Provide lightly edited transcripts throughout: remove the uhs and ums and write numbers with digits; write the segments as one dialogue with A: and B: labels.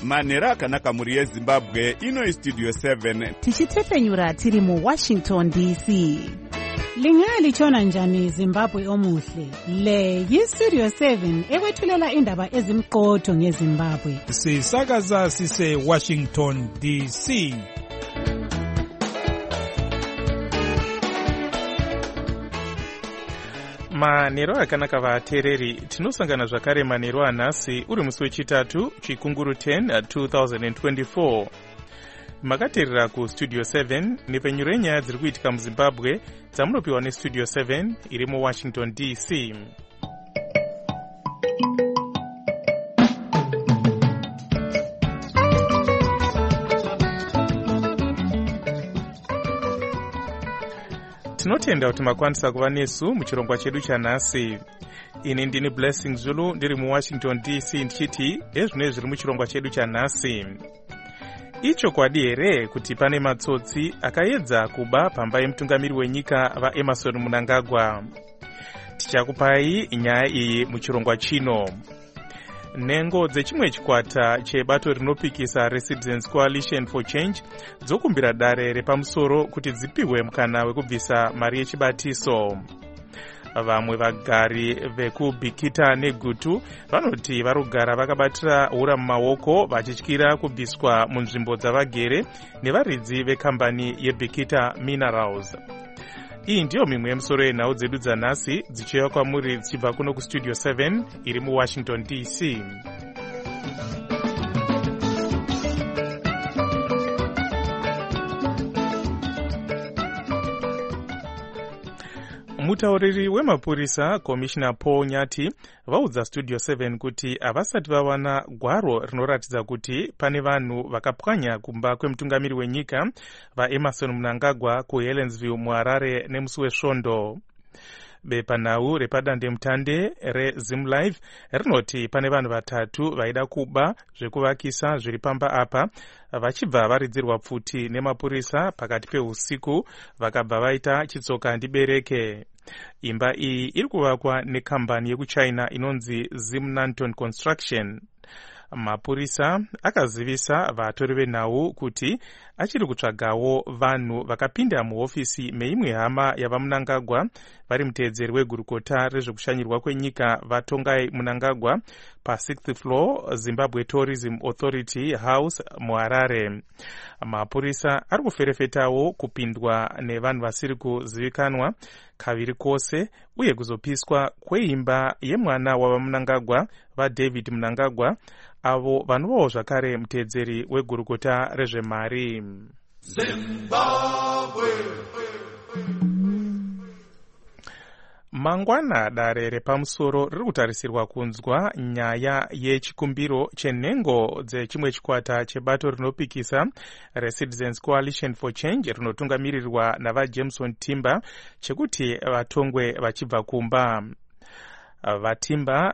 A: manhero akanaka mhuri yezimbabwe. Ino Studio 7
B: tichitepfenyura tiri muWashington DC.
C: Lingalitshona njani Zimbabwe omuhle? Le yiStudio 7 ekwethulela indaba ezimqotho ngeZimbabwe.
D: Sisakaza sise Washington DC.
E: Manhero akanaka vateereri, tinosangana zvakare manhero anhasi uri musi wechitatu chikunguru 10 2024. Makateerera kuStudio 7 nepfenyuro yenyaya dziri kuitika muZimbabwe dzamunopiwa neStudio 7 iri muWashington DC. Tinotenda kuti makwanisa kuva nesu muchirongwa chedu chanhasi. Ini ndini Blessing Zulu ndiri muWashington DC ndichiti ezvino zviri muchirongwa chedu chanhasi. Ichokwadi here kuti pane matsotsi akaedza kuba pamba yemutungamiri wenyika vaEmmerson Mnangagwa? Tichakupai nyaya iyi muchirongwa chino. Nhengo dzechimwe chikwata chebato rinopikisa reCitizens Coalition for Change dzokumbira dare repamusoro kuti dzipiwe mukana wekubvisa mari yechibatiso. Vamwe vagari vekubhikita negutu vanoti varugara vakabatira hura mumaoko vachityira kubviswa munzvimbo dzavagere nevaridzi vekambani yeBhikita Minerals. Iyi ndiyo mimwe yemusoro yenhau dzedu dzanhasi dzichiuya kwamuri dzichibva kuno kuStudio 7 iri muWashington DC. Mutauriri wemapurisa Commissioner Paul Nyati vaudza Studio 7 kuti havasati vawana gwaro rinoratidza kuti pane vanhu vakapwanya kumba kwemutungamiri wenyika vaEmmerson Mnangagwa kuHelensville muHarare nemusi wesvondo. Bepanhau repadandemutande reZimlive rinoti pane vanhu vatatu vaida kuba zvekuvakisa zviri pamba apa vachibva varidzirwa pfuti nemapurisa pakati peusiku vakabva vaita chitsoka ndibereke. Imba iyi iri kuvakwa nekambani yekuChina inonzi Zimnanton Construction. Mapurisa akazivisa vatori venhau kuti achiri kutsvagawo vanhu vakapinda muhofisi meimwe hama yavaMnangagwa vari muteedzeri wegurukota rezvekushanyirwa kwenyika vaTongai Mnangagwa pa6th floor Zimbabwe Tourism Authority House muHarare. Mapurisa ari kuferefetawo kupindwa nevanhu vasiri kuzivikanwa kaviri kose uye kuzopiswa kweimba yemwana wavaMnangagwa vaDavid Mnangagwa avo vanovawo zvakare muteedzeri wegurukota rezvemari. Zimbabwe. Mangwana dare repamusoro riri kutarisirwa kunzwa nyaya yechikumbiro chenhengo dzechimwe chikwata chebato rinopikisa reCitizens Coalition for Change rinotungamirirwa navaJameson Timber chekuti vatongwe vachibva kumba. Vatimba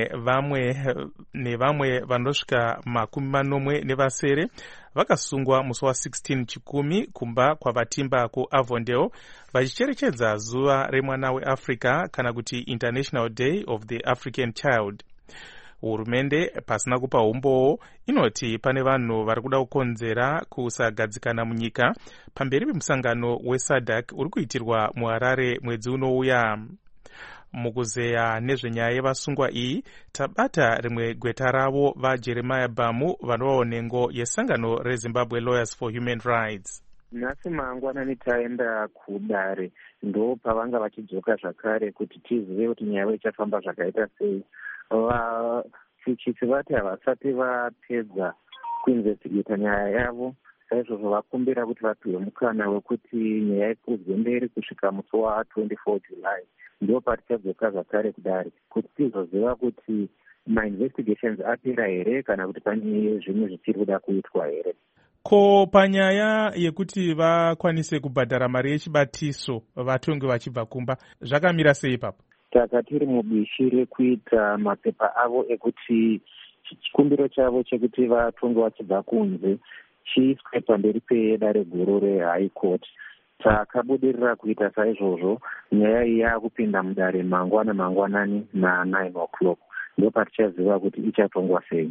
E: nevamwe vanosvika 40 vakasungwa musi wa16 chikumi kumba kwavatimba kuAvondale vachicherechedza zuva remwana weAfrica kana kuti International Day of the African Child. Hurumende pasina kupa umbowo inoti pane vanhu vari kuda kukonzera kusagadzikana munyika pamberi pemusangano weSADC uri kuitirwa muHarare mwedzi unouya. Mukuzeya nezvenyaya yevasungwa iyi tabata rimwe gweta ravo vaJeremiah Bamu vanovawo nhengo yesangano reZimbabwe Lawyers for Human Rights.
F: Nhasi mangwanani taenda kudare ndo pavanga vachidzoka zvakare kuti tizive kuti nyaya ichafamba zvakaita sei. Vafichisi vati havasati vapedza kuinvestigeta nyaya yavo, saizvozvo vakumbira kuti vapiwe mukana wekuti nyaya ikudzwe mberi kusvika musi wa24 July. Ndo patichadzoka zvakare kudare kuti tizoziva kuti mainvestigations apera here kana kuti pane zvimwe zvichiri kuda kuitwa here.
E: Ko panyaya yekuti vakwanise kubhadhara mari yechibatiso vatongi vachibva kumba zvakamira sei ipapo?
F: Taka tiri mubishi rekuita mapepa avo ekuti chikumbiro chavo chekuti vatongi vachibva kunze chiiswe pamberi pedare guru reHigh Court. Takabudirira kuita saizvozvo, nyaya iyi yakupinda mudare mangwanani na 9 o'clock. Ndo patichaziva kuti ichatongwa sei.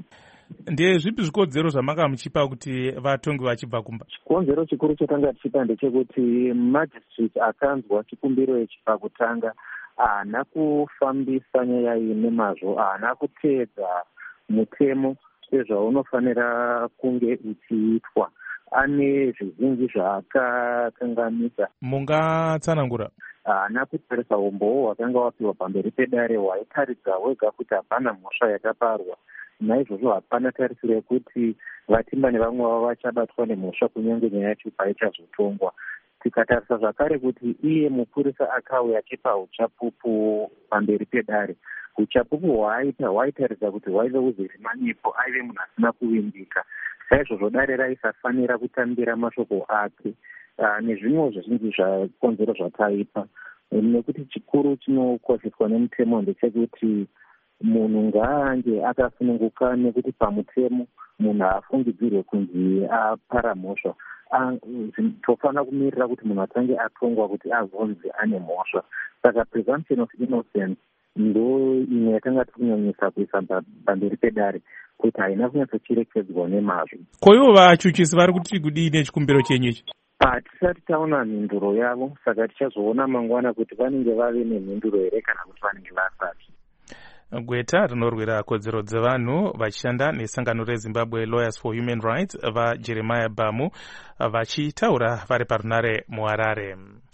E: Ndezvipi zvikodzero zvamakamuchipa kuti vatongi vachibva kumba?
F: Chikonzero chikuru chatanga tichipa ndechekuti magistrate akanzwa chikumbiro ichi pakutanga haana kufambisa nyaya iyi nemazvo, haana kuteedza mutemo sezvaunofanira kunge uchiitwa. Ane zvizhinji zvaakakanganisa.
E: Mungatsanangura?
F: Haana kutarisa umbowo hwakanga wapiwa pamberi pedare hwaitaridza wega kuti hapana mhosva yakaparwa. Naizvozvo hapana tarisiro yekuti Vatimba nevamwe vavo vachabatwa nemhosva kunyange nyaya yacho paichazotongwa. Tikatarisa zvakare kuti iye mupurisa akauya achipa uchapupu pamberi pedare. Uchapupu hwaaita hwaitaridza kuti hwaive uzivimanyepo, aive munhu asina kuvimbika. Saizvozvo dare raisafanira kutambira mashoko ake nezvimwe zvizhinji zvakonzero zvakaipa. Nekuti chikuru chinokosheswa nemutemo ndechekuti munhu ngaange akasununguka, nekuti pamutemo munhu haafungidzirwe kunzi apara mhosva. Tofanira kumirira kuti munhu atange atongwa kuti azonzi ane mhosva. Saka presumption of innocence ndo imwe yatanga tikunyanyisa kuisa pamberi pedare kuti haina kunyatsocherechedzwa nemazvo.
E: Ko ivo vachuchisi vari kuti kudii nechikumbiro chenyu ichi?
F: Hatisati taona mhinduro yavo, saka tichazoona mangwana kuti vanenge vave nemhinduro here kana kuti vanenge vasati.
E: Gweta rinorwira kodzero dzevanhu vachishanda nesangano reZimbabwe Lawyers for Human Rights vaJeremiah Bamu vachitaura vari parunare muHarare.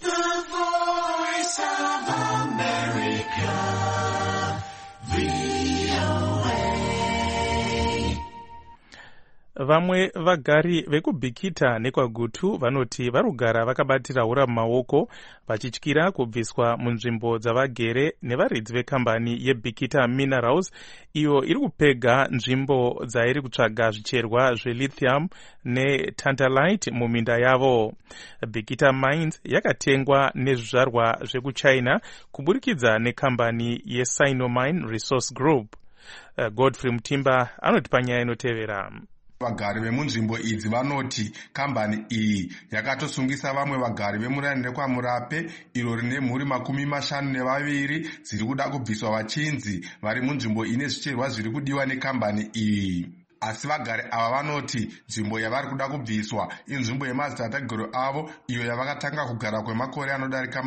E: Vamwe vagari vekubhikita nekwaGutu vanoti varugara vakabatira hura mumaoko vachityira kubviswa munzvimbo dzavagere nevaridzi vekambani yeBhikita Minerals iyo iri kupega nzvimbo dzairi kutsvaga zvicherwa zvelithium netantalite muminda yavo. Bhikita Mines yakatengwa nezvizvarwa zvekuchina kuburikidza nekambani yeSinomine Resource Group. Godfrey Mutimba anoti panyaya inotevera.
G: Vagari vemunzvimbo idzi vanoti kambani iyi yakatosungisa vamwe vagari vemurani rekwaMurape iro rine mhuri 52 dziri kuda kubviswa vachinzi vari munzvimbo ine zvicherwa zviri kudiwa nekambani iyi. Asi vagari ava vanoti nzvimbo yavari kuda kubviswa inzvimbo yemadzitateguru avo iyo yavakatanga kugara kwemakore anodarika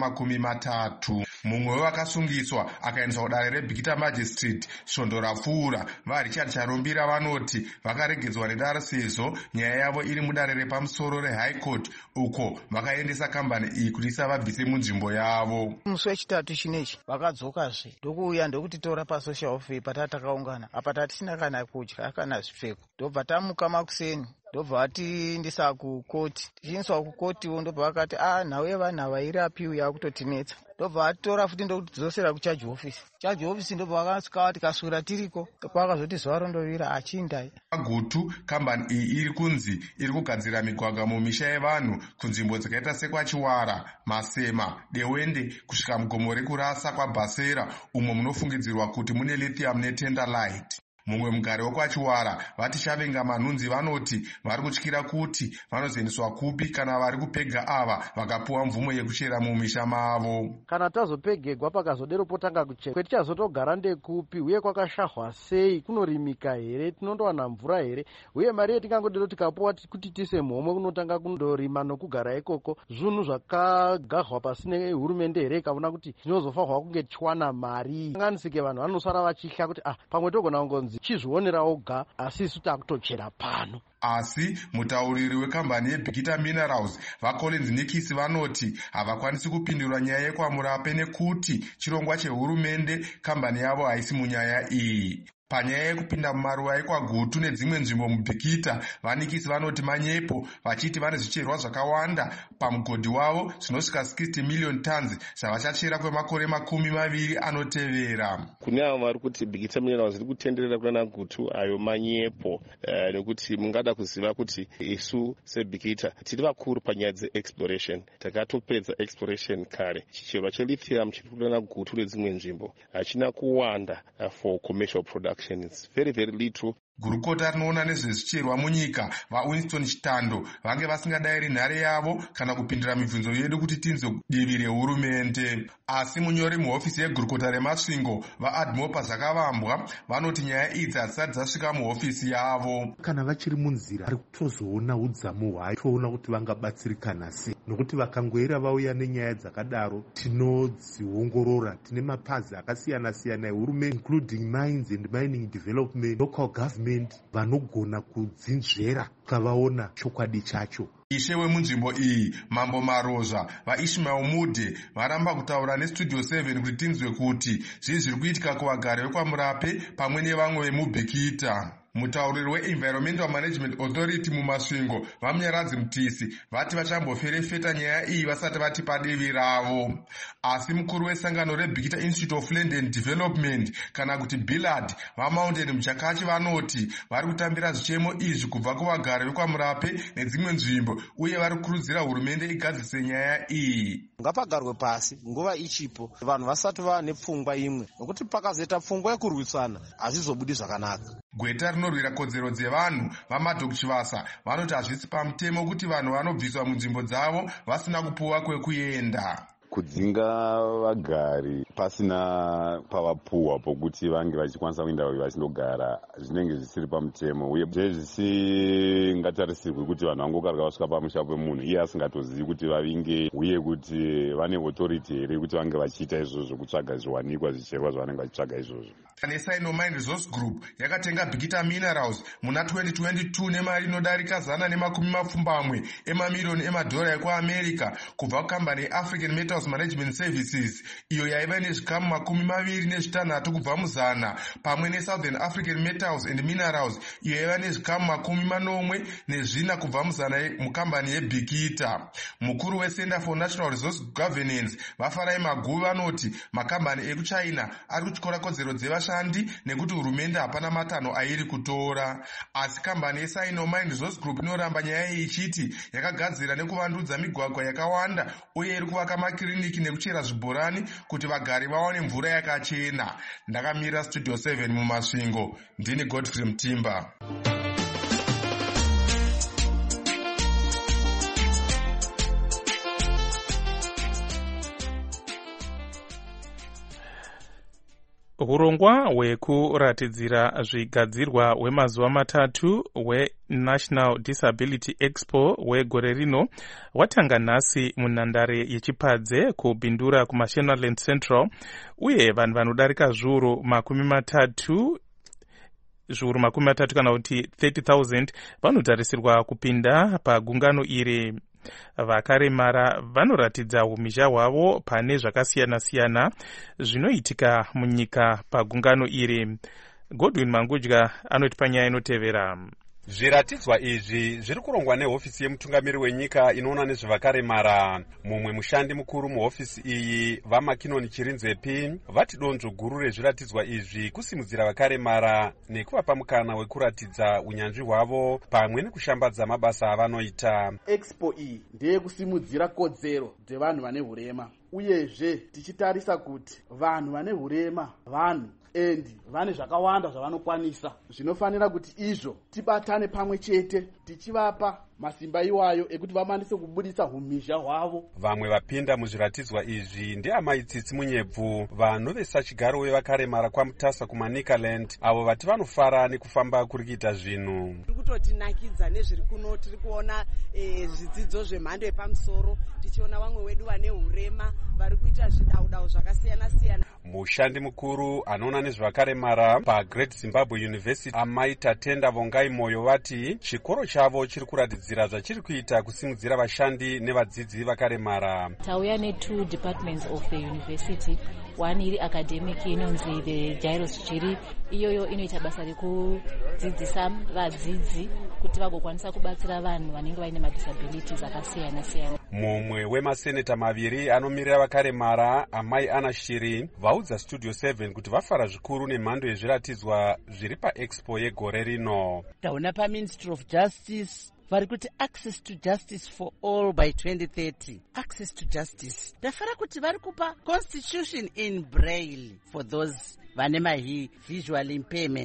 G: 30. Mumwe wevakasungiswa akaendeswa kudare reBhikita Magistrate svondo rapfuura. VaRichard Charumbira vanoti vakaregedzwa nedare sezvo nyaya yavo iri mudare repamusoro reHigh Court uko vakaendesa kambani iyi kuti isavabvise munzvimbo yavo.
H: Musi wechitatu chinechi vakadzokazve ndokuuya ndokutitora pasocial office patatakaungana apa tatisina kana kudya kana zvipfeko. Ndobva tamuka makuseni ndobva atiindisa kukoti. Tichiendeswa kukotiwo ndobva vakati nhau yevanhu vairapiwa yakutotinetsa. Ndobva atitora futi ndokutidzosera kuchaji office. Chaji office ndobva vakasvika vati kaswera tiriko pakazoti zuva rondovira achindai.
G: Gutu kambani iyi iri kunzi iri kugadzira migwagwa mumisha yevanhu kunzvimbo dzakaita sekwaChiwara, Masema, Dewende kusvika mugomo rekurasa kwaBhasera umo munofungidzirwa kuti mune lithium netantalite. Mumwe mugari wekwaChiwara vati Shavenga Manhunzi vanoti vari kutyira kuti vanozoendeswa kupi kana vari kupega ava vakapuwa mvumo yekuchera mumisha mavo.
I: Kana tazopegegwa pakazodero potanga kuchera kwetichazotogara ndekupi uye kwakashahwa sei, kunorimika here, tinondowana mvura here, uye mari yetingangodero tikapuwa kuti tise mhomwe kunotanga kundorima nokugara ikoko zvinhu zvakagahwa pasine hurumende here ikaona kuti zvinozofanirwa kunge tichiwana mari. Anganisike vanhu vanosara vachihla kuti pamwe togona kungonzi chizvionera oga asi isu takutochera pano.
G: Asi mutauriri wekambani yeBhikita Minerals vaCollins Nikisi vanoti havakwanisi kupindura nyaya yekwaMurape nekuti chirongwa chehurumende kambani yavo haisi munyaya iyi. Panyaya yekupinda mumaruwa ekwaGutu nedzimwe nzvimbo muBhikita, vaNikisi vanoti manyepo vachiti vane zvicherwa zvakawanda pamugodhi wavo zvinosvika 60 million tons zvavachachera kwemakore 20 anotevera.
J: Kune avo vari kuti Bhikita Minerals iri kutenderera kuna Gutu ayo manyepo nekuti mungada kuziva kuti isu seBhikita tiri vakuru panyaya dzeexploration. Takatopedza exploration kare. Chicherwa chelithium chiri kuda Gutu nedzimwe nzvimbo hachina kuwanda for commercial production. It's very, very little.
G: gurukota rinoona nezvezvicherwa munyika vaWinston Chitando vange vasingadayiri nhare yavo kana kupindura mibvunzo yedu kuti tinzwe divi rehurumende. Asi munyori muhofisi yegurukota remasvingo vaAdmopa Zvakavambwa vanoti nyaya idzi hadzisati dzasvika muhofisi yavo.
K: Kana vachiri munzira vari kutozoona udzamu hwayo toona kuti vangabatsirikana sei, nokuti vakangoera vauya nenyaya dzakadaro tinodziongorora. Tine mapazi akasiyana siyana ehurumende including mines and mining development, local government vanogona kudzinzvera kavaona chokwadi chacho.
G: Ishe wemunzvimbo iyi Mambo Marozva vaIshmael Mudhe varamba kutaura neStudio 7 kuti tinzwe kuti zvii zviri kuitika kuvagari vekwaMurape pamwe nevamwe vemubhekita. Mutauriri weEnvironmental Management Authority mumasvingo vamunyaradzi Mutisi vati vachamboferefeta nyaya iyi vasati vati padivi ravo. Asi mukuru wesangano reBhikita Institute of Land and Development kana kuti BILAD vaMountain Mchakachi vanoti vari kutambira zvichemo izvi kubva kuvagari vekwaMurape nedzimwe nzvimbo uye vari kukurudzira hurumende igadzise nyaya iyi.
L: Ngapagarwe pasi nguva ichipo vanhu vasati vane pfungwa imwe, nokuti pakazoita pfungwa yekurwisana hazvizobudi zvakanaka.
G: Gweta rinorwira kodzero dzevanhu vaMadok Chivasa vanoti hazvisi pamutemo kuti vanhu vanobviswa munzvimbo dzavo vasina kupuwa kwekuenda.
M: Kudzinga vagari pasina pavapuwa pokuti vange vachikwanisa kuenda vachindogara zvinenge zvisiri pamutemo, uye zvisingatarisirwi kuti vanhu vangokarika vasvika pamusha pemunhu iye asingatozivi kuti vavinge, uye kuti vane authority here kuti vange vachiita izvozvo, kutsvaga zviwanikwa zvicherwa zvavanenge vachitsvaga izvozvo.
G: Sino Mine Resource Group yakatenga Bhikita Minerals muna 2022 nemari inodarika $120 emamiliyoni emadhora ekuAmerica kubva kukambani yeAfrican Metals Management Services iyo yaiva nezvikamu 26 kubva muzana, pamwe neSouthern African Metals and Minerals iyo yaiva nezvikamu 14 kubva muzana mukambani yeBhikita. Mukuru weCenter for National Resource Governance vaFarai Maguvi vanoti makambani ekuChina ari kutyora kodzero dzevashandi nekuti hurumende hapana matanho airi kutora. Asi kambani yeSino Mine Resource Group inoramba nyaya iyi ichiti yakagadzira nekuvandudza migwagwa yakawanda uye iri kuvaka makiriniki nekuchera zvibhorani kuti vagari vaone mvura yakachena. Ndakamira Studio 7 mumasvingo, ndini Godfrey Mtimba.
E: Urongwa hwekuratidzira zvigadzirwa hwemazuva matatu hweNational Disability Expo hwegore rino hwatanga nhasi munhandare yeChipadze kubhindura kuMashonaland Central, uye vanhu vanodarika zviuru 30 kana kuti 30,000 vanotarisirwa kupinda pagungano iri. Vakaremara vanoratidza umhizha hwavo pane zvakasiyana-siyana zvinoitika munyika pagungano iri. Godwin Mangudya anoti panyaya inotevera.
N: Zviratidzwa izvi zviri kurongwa nehofisi yemutungamiri wenyika inoona nezvevakaremara. Mumwe mushandi mukuru muhofisi iyi vaMakinoni Chirinzepi vati donzvo guru rezviratidzwa izvi kusimudzira vakaremara nekuvapa mukana wekuratidza unyanzvi hwavo pamwe nekushambadza mabasa avanoita.
O: Expo iyi ndeye kusimudzira kodzero dzevanhu vane hurema, uyezve tichitarisa kuti vanhu vane hurema vanhu endi vane zvakawanda zvavanokwanisa. Zvinofanira kuti izvo tibatane pamwe chete tichivapa masimba iwayo ekuti vamanise kubudisa umhizha hwavo.
N: Vamwe vapinda muzviratidzwa izvi ndeamai Tsitsi Munyebvu, vanhu vesachigaro wevakaremara kwaMutasa kuManikaland, avo vati vanofara nekufamba kuri kuita zvinhu.
P: Tiri kutotinakidza nezviri kuno, tiri kuona zvidzidzo zvemhando yepamusoro, tichiona vamwe wedu vane hurema vari kuita zvidaudau zvakasiyana-siyana.
N: Mushandi mukuru anoona nezvevakaremara paGreat Zimbabwe University Amai Tatenda Vongai Moyo vati chikoro chavo chiri kuratidzira zvachiri kuita kusimudzira vashandi nevadzidzi vakaremara.
Q: Tauya ne2 departments of the university, one iri academic inonzi the Gyros Chiri, iyoyo inoita basa rekudzidzisa vadzidzi kuti vagokwanisa kubatsira vanhu vanenge vaine madisabilities akasiyana-siyana.
N: Mumwe wemaseneta maviri anomirira vakaremara, Amai Ana Shiri, vaudza Studio 7 kuti vafara zvikuru nemhando yezviratidzwa zviri paExpo yegore rino.
R: Taona paMinistry of Justice vari kuti access to justice for all by 2030. Access to justice ndafara kuti vari kupa constitution in braille for those vane visual impairment.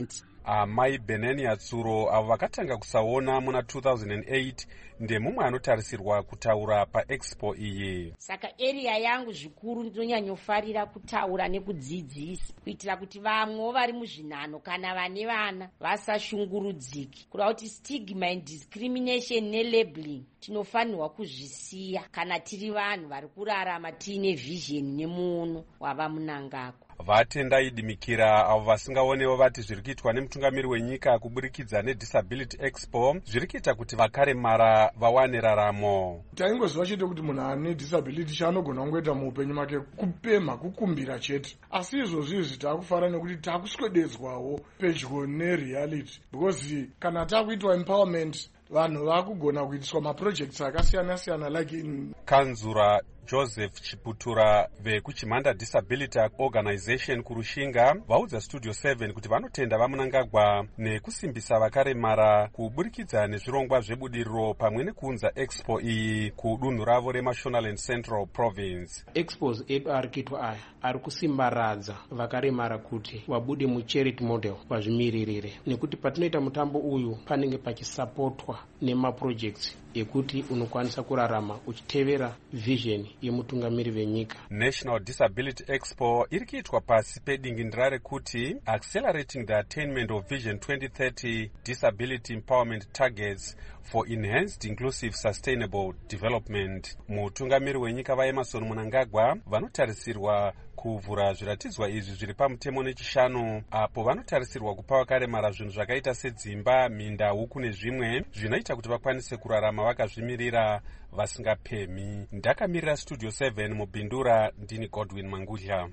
N: Amai Benenia Tsuro avo vakatanga kusaona muna 2008 ndemumwe anotarisirwa kutaura paexpo iyi.
S: Saka area yangu zvikuru ndinonyanyofarira kutaura nekudzidzisa kuitira kuti vamwe vari muzvinhano kana vane vana vasashungurudziki, kuda kuti stigma and discrimination nelabeling tinofanirwa kuzvisiya kana tiri vanhu vari kurarama tiine vision nemuono wava munangagwa.
N: Vatendai Dimikira avo vasingaonewo vati zviri kuitwa nemutungamiri wenyika kuburikidza neDisability Expo zviri kuita kuti vakaremara vawane raramo.
T: Taingoziva chete kuti munhu ane disability chaanogona kungoita muupenyu make kupemha, kukumbira chete, asi izvozvi izvi taakufara nekuti taakuswededzwawo pedyo nereality, because kana taakuitwa empowerment vanhu vakugona kuitiswa maprojects akasiyana-siyana like
N: Kanzura Joseph Chiputura vekuchimhanda Disability Organization kurushinga vaudza Studio 7 kuti vanotenda vamunangagwa nekusimbisa vakaremara kuburikidza nezvirongwa zvebudiriro pamwe nekuunza expo iyi kudunhu ravo reMashonaland Central Province.
U: Expos edu ari kuitwa aya ari kusimbaradza vakaremara kuti vabude mucharity model vazvimiririre, nekuti patinoita mutambo uyu panenge pachisapotwa nemaprojects ekuti unokwanisa kurarama uchitevera vision yemutungamiri venyika.
N: National Disability Expo iri kuitwa pasi pedingindira rekuti Accelerating the Attainment of Vision 2030 Disability Empowerment Targets for Enhanced Inclusive Sustainable Development. Mutungamiri wenyika vaEmerson Mnangagwa vanotarisirwa kuvhura zviratidzwa izvi zviri pamutemo nechishanu, apo vanotarisirwa kupa vakaremara zvinhu zvakaita sedzimba, minda, huku nezvimwe zvinoita kuti vakwanise kurarama vakazvimirira vasingapemhi. Ndakamirira Studio 7 mubhindura, ndini Godwin Mangudya.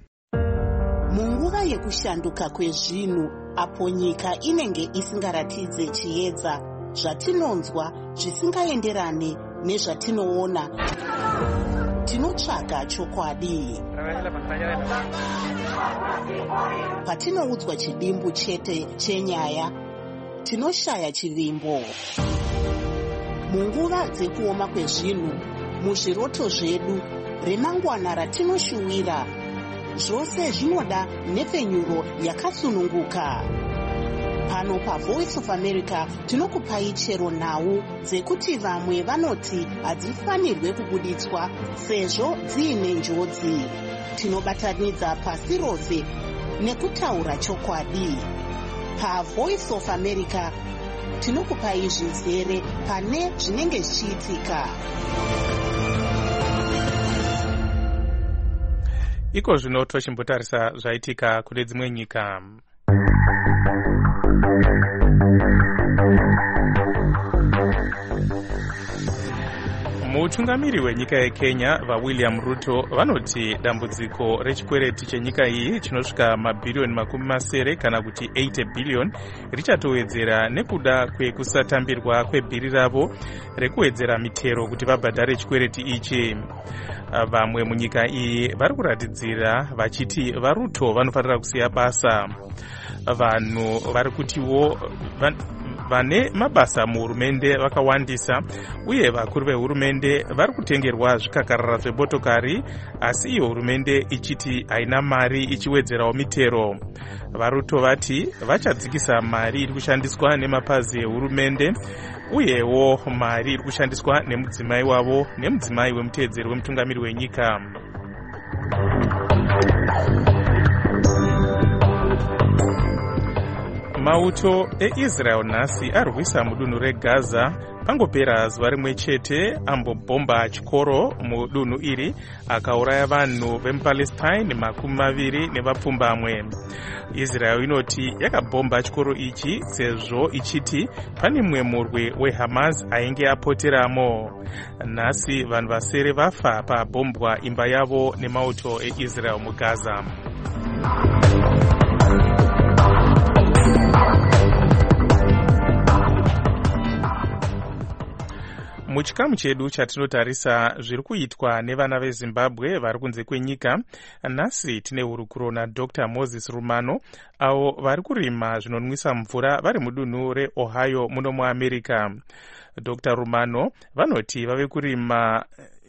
B: Munguva yekushanduka kwezvinhu, apo nyika inenge isingaratidze chiedza, zvatinonzwa zvisingaenderane nezvatinoona, tinotsvaga chokwadi. Patinoudzwa chidimbu chete chenyaya, tinoshaya chivimbo. Munguva dzekuoma kwezvinhu, muzviroto zvedu, remangwana ratinoshuwira, zvose zvinoda nepfenyuro yakasununguka. Pano paVoice of America tinokupai chero nhau dzekuti vamwe vanoti hadzifanirwe kubuditswa sezvo dziine njodzi. Tinobatanidza pasi rose nekutaura chokwadi. PaVoice of America tinokupai zvizere pane zvinenge zvichiitika.
E: Iko zvino tochimbotarisa zvaitika kune dzimwe nyika. Mutungamiri wenyika yeKenya vaWilliam Ruto vanoti dambudziko rechikwereti chenyika iyi chinosvika mabhirioni 70 kana kuti 80 billion richatowedzera nekuda kwekusatambirwa kwebhiri ravo rekuwedzera mitero kuti vabhadhare chikwereti ichi. Vamwe munyika iyi vari kuratidzira vachiti vaRuto vanofanira kusiya basa. Vanhu vari kutiwo vane mabasa muhurumende vakawandisa, uye vakuru vehurumende vari kutengerwa zvikakarara zvemotokari, asi iyo hurumende ichiti haina mari ichiwedzerawo mitero. VaRuto vati vachadzikisa mari iri kushandiswa nemapazi ehurumende, uyewo mari iri kushandiswa nemudzimai wavo nemudzimai wemuteedzeri wemutungamiri wenyika. Mauto eIsrael nhasi arwisa mudunhu reGaza pangopera zuva rimwe chete ambobhomba chikoro mudunhu iri akauraya vanhu vemuPalestine 20 nevapfumbamwe. Israel inoti yakabhomba chikoro ichi sezvo ichiti pane mumwe murwi weHamas ainge apoteramo. Nhasi vanhu vasere vafa pabhombwa imba yavo nemauto eIsrael muGaza. Muchikamu chedu chatinotarisa zviri kuitwa nevana veZimbabwe vari kunze kwenyika, nhasi tine hurukuro naDr. Moses Rumano avo vari kurima zvinonwisa mvura vari mudunhu reOhio muno muAmerica. Dr. Rumano vanoti vave kurima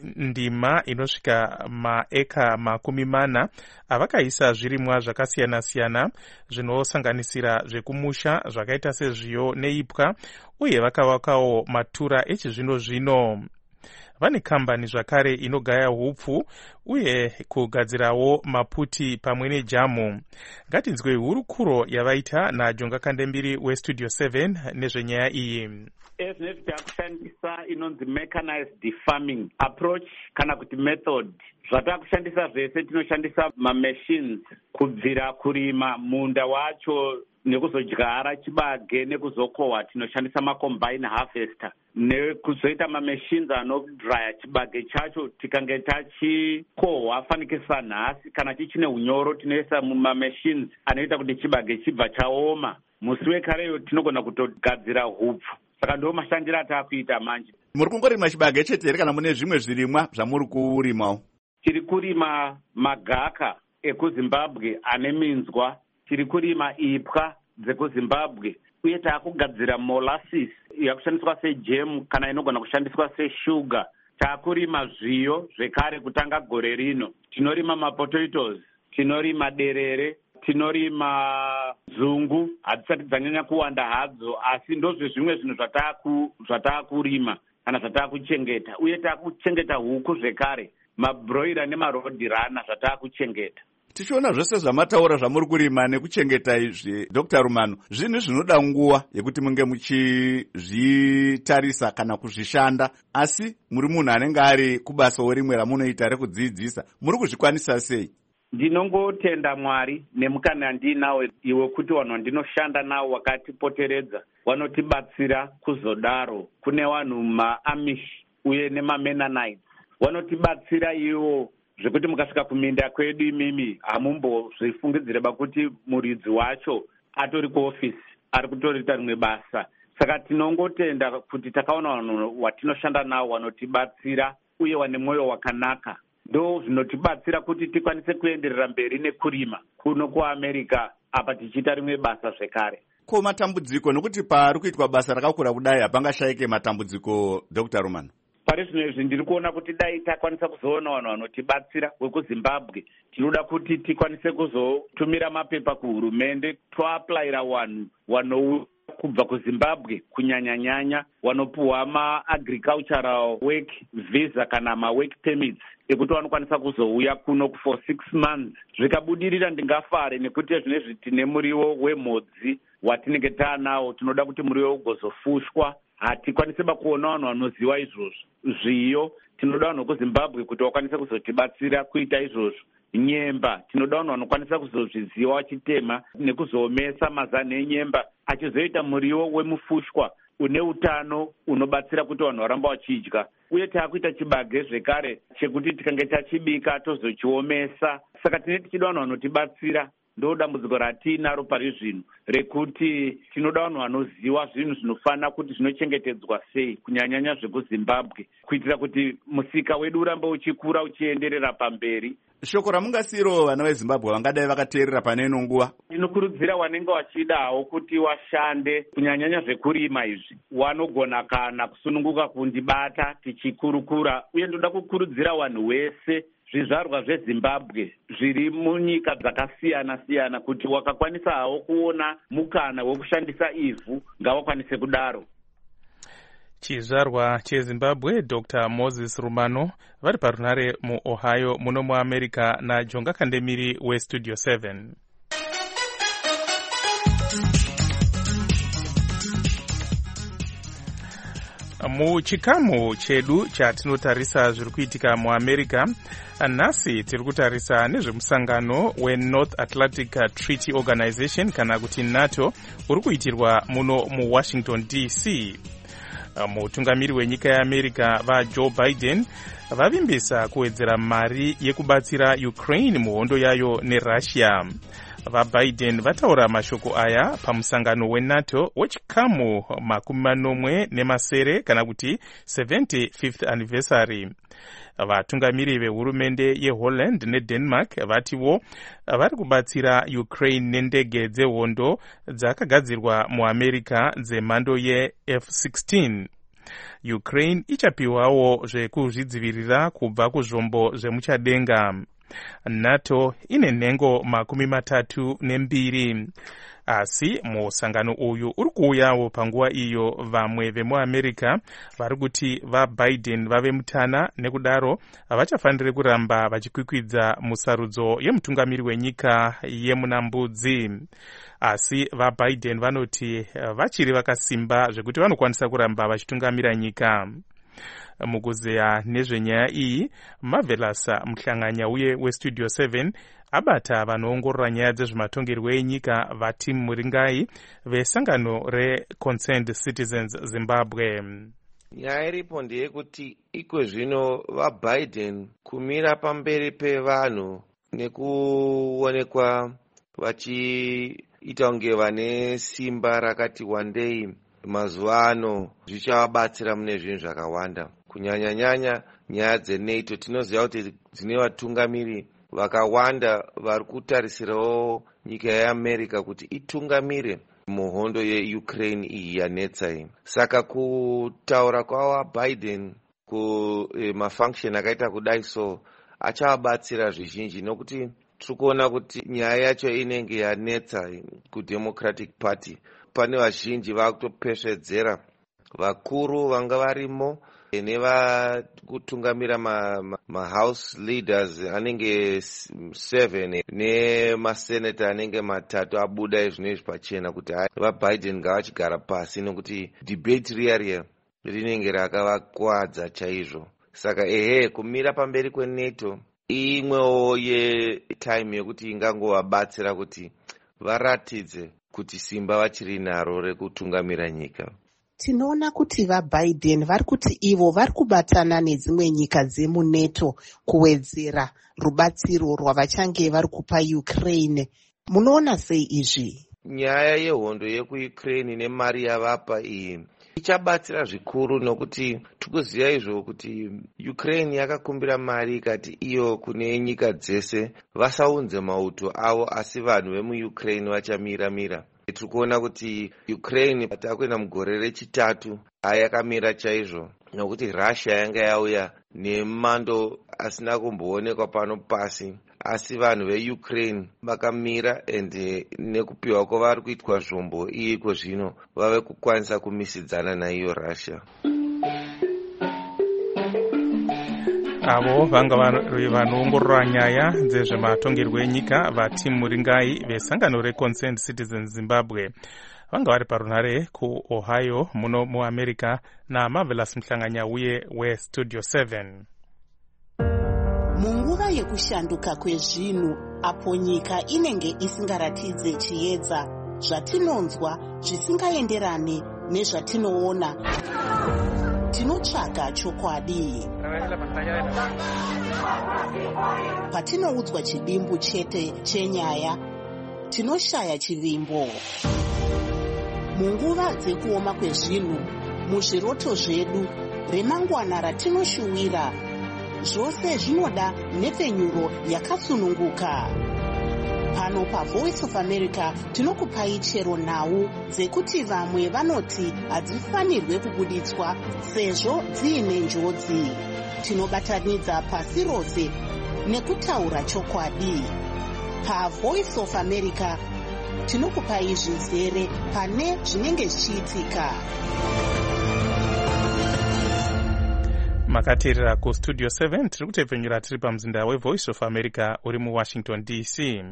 E: ndima inosvika maeka 40 avakaisa zvirimwa zvakasiyana-siyana zvinosanganisira zvekumusha zvakaita sezviyo neipwa, uye vakavakawo matura echizvino-zvino. Vane kambani zvakare inogaya hupfu uye kugadzirawo maputi pamwe nejamu. Ngatinzwe hurukuro yavaita naJonga Kandembiri weStudio 7 nezvenyaya iyi.
A: Ezvinezvi takushandisa inonzi mechanized farming approach kana kuti method. Zvatakushandisa zvese tinoshandisa mamachines kubvira kurima munda wacho nekuzodyara chibage nekuzokohwa tinoshandisa macombine harvester, nekuzoita mamachines anodraya chibage chacho tikange tachikohwa fanikisa nhasi kana chichine unyoro tinoisa mumamachines anoita kuti chibage chibva chaoma. Musi wekareyo tinogona kutogadzira hupfu. Saka ndo mashandiro atakuita manje.
V: Muri kungorima chibage chete here kana mune zvimwe zvirimwa zvamuri kurimawo?
A: Tiri kurima magaka ekuZimbabwe ane minzwa, tiri kurima ipwa dzekuZimbabwe, uye taakugadzira molasses yakushandiswa sejemu kana inogona kushandiswa seshuga. Taakurima zviyo zvekare kutanga gore rino. Tinorima mapotatoes, tinorima derere, tinorima zungu, hadzisati dzanyanya kuwanda hadzo, asi ndozve zvimwe zvinhu zvataakurima kana zvataakuchengeta, uye taakuchengeta huku zvekare, mabroira nemarodhirana zvataakuchengeta.
V: Tichiona zvose zvamataura zvamuri kurima nekuchengeta izvi, Dr. Rumano, zvinhu zvinoda nguva yekuti munge muchizvitarisa kana kuzvishanda, asi muri munhu anenge ari kubasawo rimwe ramunoita rekudzidzisa, muri kuzvikwanisa sei?
A: Ndinongotenda Mwari nemukana ndinawo iwe kuti vanhu vandinoshanda nawo wakatipoteredza vanotibatsira kuzodaro. Kune vanhu maAmish uye nemamenonites vanotibatsira iwo zvekuti mukasvika kuminda kwedu imimi hamumbozvifungidzire kuti muridzi wacho atori kuofisi ari kutorita rimwe basa. Saka tinongotenda kuti takaona vanhu watinoshanda nawo vanotibatsira uye vane mwoyo wakanaka. Ndo zvinotibatsira kuti tikwanise kuenderera mberi nekurima kuno kuAmerica apa tichiita rimwe basa zvekare.
V: Ko matambudziko nokuti pari kuitwa basa rakakura kudai hapangashayike matambudziko, Dr. Rumano?
A: Pari zvino izvi ndiri kuona kuti dai takwanisa kuzoona vanhu vanotibatsira vekuZimbabwe, tinoda kuti tikwanise kuzotumira mapepa kuhurumende toaplayira vanhu vanouya kubva kuZimbabwe kunyanya-nyanya vanopuhwa maagricultural work visa kana mawork permits ekuti vanokwanisa kuzouya kuno for 6 months. Zvikabudirira ndingafare nekuti zvinezvi tine muriwo wemhodzi watinenge taanawo, tinoda kuti muriwo ugozofushwa. Hatikwanise kuona vanhu vanoziva izvozvo. Zviyo tinoda vanhu vekuZimbabwe kuti vakwanise kuzotibatsira kuita izvozvo. Nyemba tinoda vanhu vanokwanisa kuzozviziva vachitema nekuzoomesa mazana enyemba achizoita muriwo wemufushwa une utano unobatsira kuti vanhu varamba vachidya. Uye taakuita chibage zvekare chekuti tikange tachibika tozochiomesa. Saka tinenge tichida vanhu vanotibatsira. Ndo dambudziko ratinaro pari zvino rekuti tinoda vanhu vanoziva zvinhu zvinofanira kuti zvinochengetedzwa sei kunyanyanya zvekuZimbabwe kuitira kuti musika wedu urambe uchikura uchienderera pamberi.
V: Shoko ramungasiro vana veZimbabwe vangadai vakateerera pane ino nguva?
A: Ndinokurudzira vanenge vachidawo kuti vashande kunyanyanya zvekurima izvi vanogona kana kusununguka kundibata tichikurukura, uye ndoda kukurudzira vanhu vese zvizvarwa zveZimbabwe zviri munyika dzakasiyana-siyana kuti wakakwanisa hawo kuona mukana wekushandisa ivhu ngavakwanise kudaro.
E: Chizvarwa cheZimbabwe Dr. Moses Rumano vari parunare muOhio muno muAmerica naJonga Kandemiri weStudio 7. Muchikamu chedu chatinotarisa zviri kuitika muAmerica, nhasi tiri kutarisa nezvemusangano weNorth Atlantic Treaty Organization kana kuti NATO uri kuitirwa muno muWashington DC. Mutungamiri wenyika yeAmerica vaJoe Biden vavimbisa kuwedzera mari yekubatsira Ukraine muhondo yayo neRussia. VaBiden vataura mashoko aya pamusangano weNATO wechikamu 40 kana kuti 75th anniversary. Vatungamiri vehurumende yeHolland neDenmark vatiwo vari kubatsira Ukraine nendege dzehondo dzakagadzirwa muAmerica dzemhando yeF-16. Ukraine ichapiwawo zvekuzvidzivirira kubva kuzvombo zvemuchadenga. NATO ine nhengo 32, asi musangano uyu uri kuuyawo panguva iyo vamwe vemuamerica vari kuti vaBiden vave mutana, nekudaro havachafaniri kuramba vachikwikwidza musarudzo yemutungamiri wenyika yemunambudzi. Asi vaBiden vanoti vachiri vakasimba zvekuti vanokwanisa kuramba vachitungamira nyika. Mukuzeya nezvenyaya iyi, Marvelous Muhlanganya uye weStudio 7 abata vanoongorora nyaya dzezvematongerwo enyika vaTim Muringai vesangano reConcerned Citizens Zimbabwe.
C: Nyaya iripo ndeyekuti iko zvino vaBiden kumira pamberi pevanhu nekuonekwa vachiita kunge vane simba rakati wandei mazuva ano zvichavabatsira mune zvinhu zvakawanda, kunyanya-nyanya nyaya dzeNATO. Tinoziva kuti dzine vatungamiri vakawanda vari kutarisirawo nyika yeAmerica kuti itungamire muhondo yeUkraine iyi yanetsa iyi. Saka kutaura kwaVaBiden kumafunction akaita kudai so achavabatsira zvizhinji, nokuti tiri kuona kuti nyaya yacho inenge yanetsa kuDemocratic Party. Pane vazhinji vakutopesvedzera, vakuru vanga varimo nevakutungamira mahouse leaders anenge 7 nemasenata anenge 3 abuda izvinezvi pachena kuti vaBiden ngavachigara pasi, nokuti debate riya rinenge rakavakuwadza chaizvo. Saka kumira pamberi kweNATO imwewo yetime yekuti ingangovabatsira kuti varatidze kuti simba vachiri naro rekutungamira nyika.
B: Tinoona kuti vaBiden vari kuti ivo vari kubatana nedzimwe nyika dzemuNATO kuwedzera rubatsiro rwavachange vari kupa Ukraine. Munoona sei izvi?
C: Nyaya yehondo yekuUkraine nemari yavapa iyi ichabatsira zvikuru, nokuti tikuziva izvo kuti Ukraine yakakumbira mari ikati iyo kune nyika dzese vasaunze mauto avo, asi vanhu vemuUkraine vachamira. Tiri kuona kuti Ukraine takuenda mugore rechitatu yakamira chaizvo, nokuti Russia yanga yauya nemando asina kumboonekwa pano pasi, asi vanhu veUkraine vakamira ende nekupiwa kwavari kuitwa zvombo iko zvino vave kukwanisa kumisidzana naiyo Russia.
E: Avo vanga vari vanoongorora nyaya dzezvematongerwo enyika vaTim Muringai vesangano reConcerned Citizens Zimbabwe. Vanga vari parunhare kuOhio muno muAmerica naMarvelous Muhlanganya uye weStudio 7.
B: Munguva yekushanduka kwezvinhu, apo nyika inenge isingaratidze chiedza, zvatinonzwa zvisingaenderane nezvatinoona, tinotsvaga chokwadi. Patinoudzwa chidimbu chete chenyaya, tinoshaya chivimbo. Munguva dzekuoma kwezvinhu, muzviroto zvedu, remangwana ratinoshuwira, zvose zvinoda nhepfenyuro yakasununguka. Pano paVoice of America tinokupai chero nhau dzekuti vamwe vanoti hadzifanirwe kubuditswa sezvo dziine njodzi. Tinobatanidza pasi rose nekutaura chokwadi. PaVoice of America tinokupai zvizere pane zvinenge zvichiitika.
E: Makateerera kuStudio 7 tiri kutepfenyura tiri pamuzinda weVoice of America uri muWashington DC.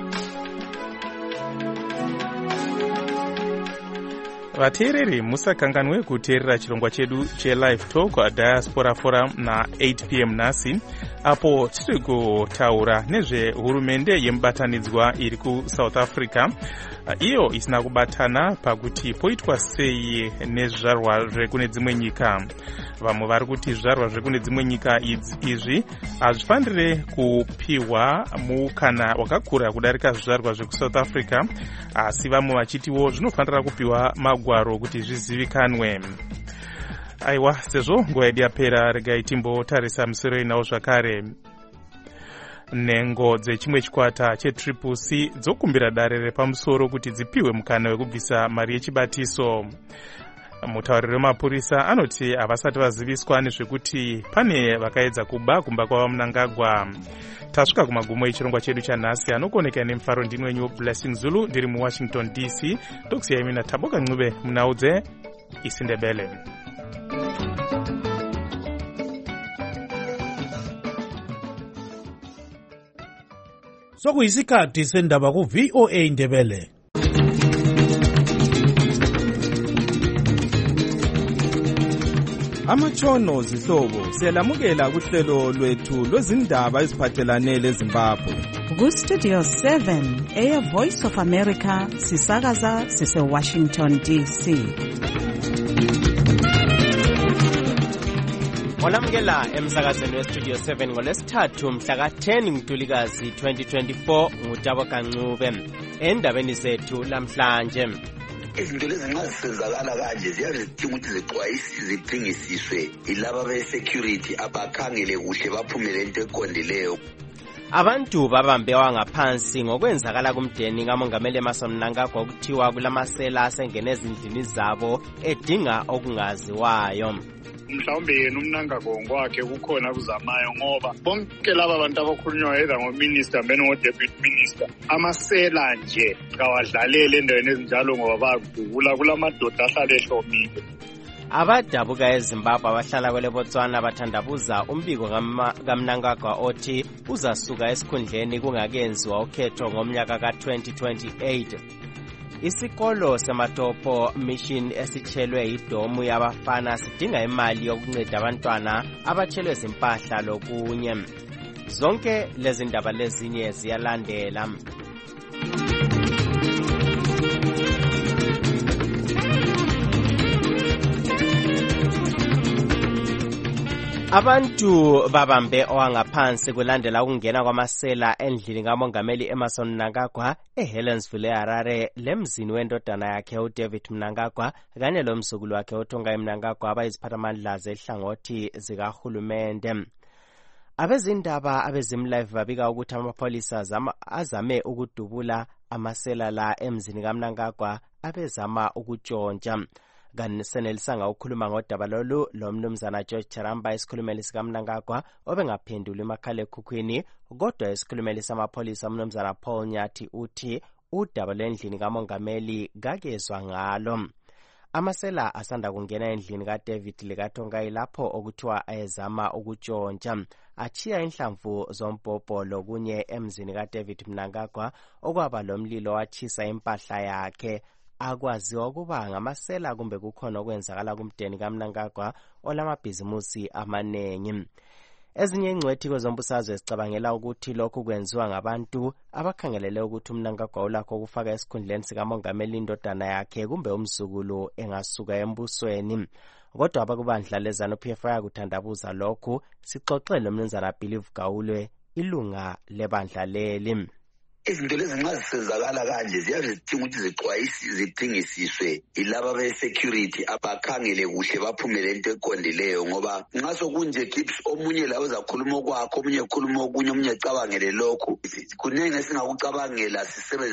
E: Vateereri, musakanganwe kuteerera chirongwa chedu cheLive Talk Diaspora Forum na 8 p.m. nhasi, apo tiri kutaura nezvehurumende yemubatanidzwa iri kuSouth Africa, iyo isina kubatana pakuti poitwa sei nezvizvarwa zvekune dzimwe nyika. Vamwe vari kuti zvizvarwa zvekune dzimwe nyika izvi hazvifanire kupiwa mukana wakakura kudarika zvizvarwa zvekuSouth Africa, asi vamwe vachitiwo zvinofanira kupiwa magwaro kuti zvizivikanwe. Aiwa, sezvo nguva yedu yapera, regai timbotarisa musoro inawo zvakare. Nhengo dzechimwe chikwata cheTriple-C dzokumbira dare repamusoro kuti dzipiwe mukana wekubvisa mari yechibatiso. Mutauriri wemapurisa anoti havasati vaziviswa nezvekuti pane vakaedza kuba kumba kwava Mnangagwa. Tasvika kumagumo echirongwa chedu chanhasi. Anokuonekera nemufaro ndini wenyu Blessing Zulu ndiri muWashington DC. Ndokusiyai mina Taboka Ncube munaudze isiNdebele.
D: Sokuyisikhathi sendaba ku-VOA Indebele.
F: Amatshono zihlobo siyalamukela kuhlelo lwethu lwezindaba eziphathelane leZimbabwe.
W: Ku-Studio 7 Air Voice of America sisakaza sise-Washington DC.
X: Olamukela emsakazweni weStudio 7 ngolesithathu mhla ka-10 Ntulikazi 2024 nguTaboka Ncube. Endabeni zethu lamhlanje,
Y: izinto lezi nxa zisenzakala kanje ziyabe zidinga ukuthi zidingisiswe yilaba be-security abakhangele kuhle baphumele into eqondileyo.
X: Abantu babambe wangaphansi ngokwenzakala kumdeni kaMongameli Emmerson Mnangagwa okuthiwa kulamasela asengene ezindlini zabo edinga okungaziwayo.
Z: Mhlawumbe yena uMnangagwa ngokwakhe kukhona kuzamayo ngoba bonke laba bantu abakhulunywa either ngominister mbeni ngo-deputy minister amasela nje kawadlalele endaweni ezinjalo ngoba bayagugula kulamadoda ahlala ehlomile.
X: Abadabuka eZimbabwe abahlala kwele Botswana bathandabuza umbiko kaMnangagwa othi uzasuka esikhundleni kungakenziwa ukhetho ngomnyaka ka-2028. Isikolo seMatopo Mission esitshelwe idomu yabafana sidinga imali yokunceda abantwana abatshelwe zimpahla lokunye. Zonke lezi ndaba lezinye ziyalandela. Abantu babambe owangaphansi kulandela ukungena kwamasela endlini kaMongameli Emmerson Mnangagwa eHelensville eHarare lemzini wendodana yakhe uDavid Mnangagwa kanye lomzukulu wakhe uTongai Mnangagwa abayiziphathamandla zehlangothi zikahulumende. Abezindaba abezimlive babika ukuthi amapholisa azame ukudubula amasela la emzini kaMnangagwa abezama ukutshontsha. Kanelisanga ukukhuluma ngodaba lolu lomnumzana George Charamba isikhulumeli sikaMnangagwa obengaphenduli emakhalekhukhwini, kodwa isikhulumeli samapholisa umnumzana Paul Nyathi uthi udaba lendlini kaMongameli kakezwa ngalo. Amasela asanda kungena endlini kaDavid likaTongai lapho okuthiwa ayezama ukutshontsha, achiya inhlamvu zombhobho lokunye emzini kaDavid Mnangagwa okwaba lomlilo wachisa impahla yakhe. Akwaziwa ukuba ngamasela kumbe kukhona okwenzakala kumdeni kaMnangagwa olamabhizimusi amanengi. Ezinye ingcwethi kwezombusazwe zicabangela ukuthi lokhu kwenziwa ngabantu abakhangelele ukuthi uMnangagwa ulakho ukufaka esikhundleni sikaMongameli indodana yakhe kumbe umzukulu engasuka embusweni. Kodwa abakubandla lezanu PF yakuthandabuza lokhu. Sixoxele umnumzana Believe Gawulwe, ilunga lebandla leli.
Y: Izinto lezi nxa zisenzakala kanje ziyabe zidinga ukuthi zidingisiswe yilaba be-security abakhangele kuhle baphumele into eqondileyo ngoba nxa sokunje keeps omunye lawe zakhuluma okwakho omunye ekhuluma okunye omunye ecabangele lokhu kunenge esingakucabangela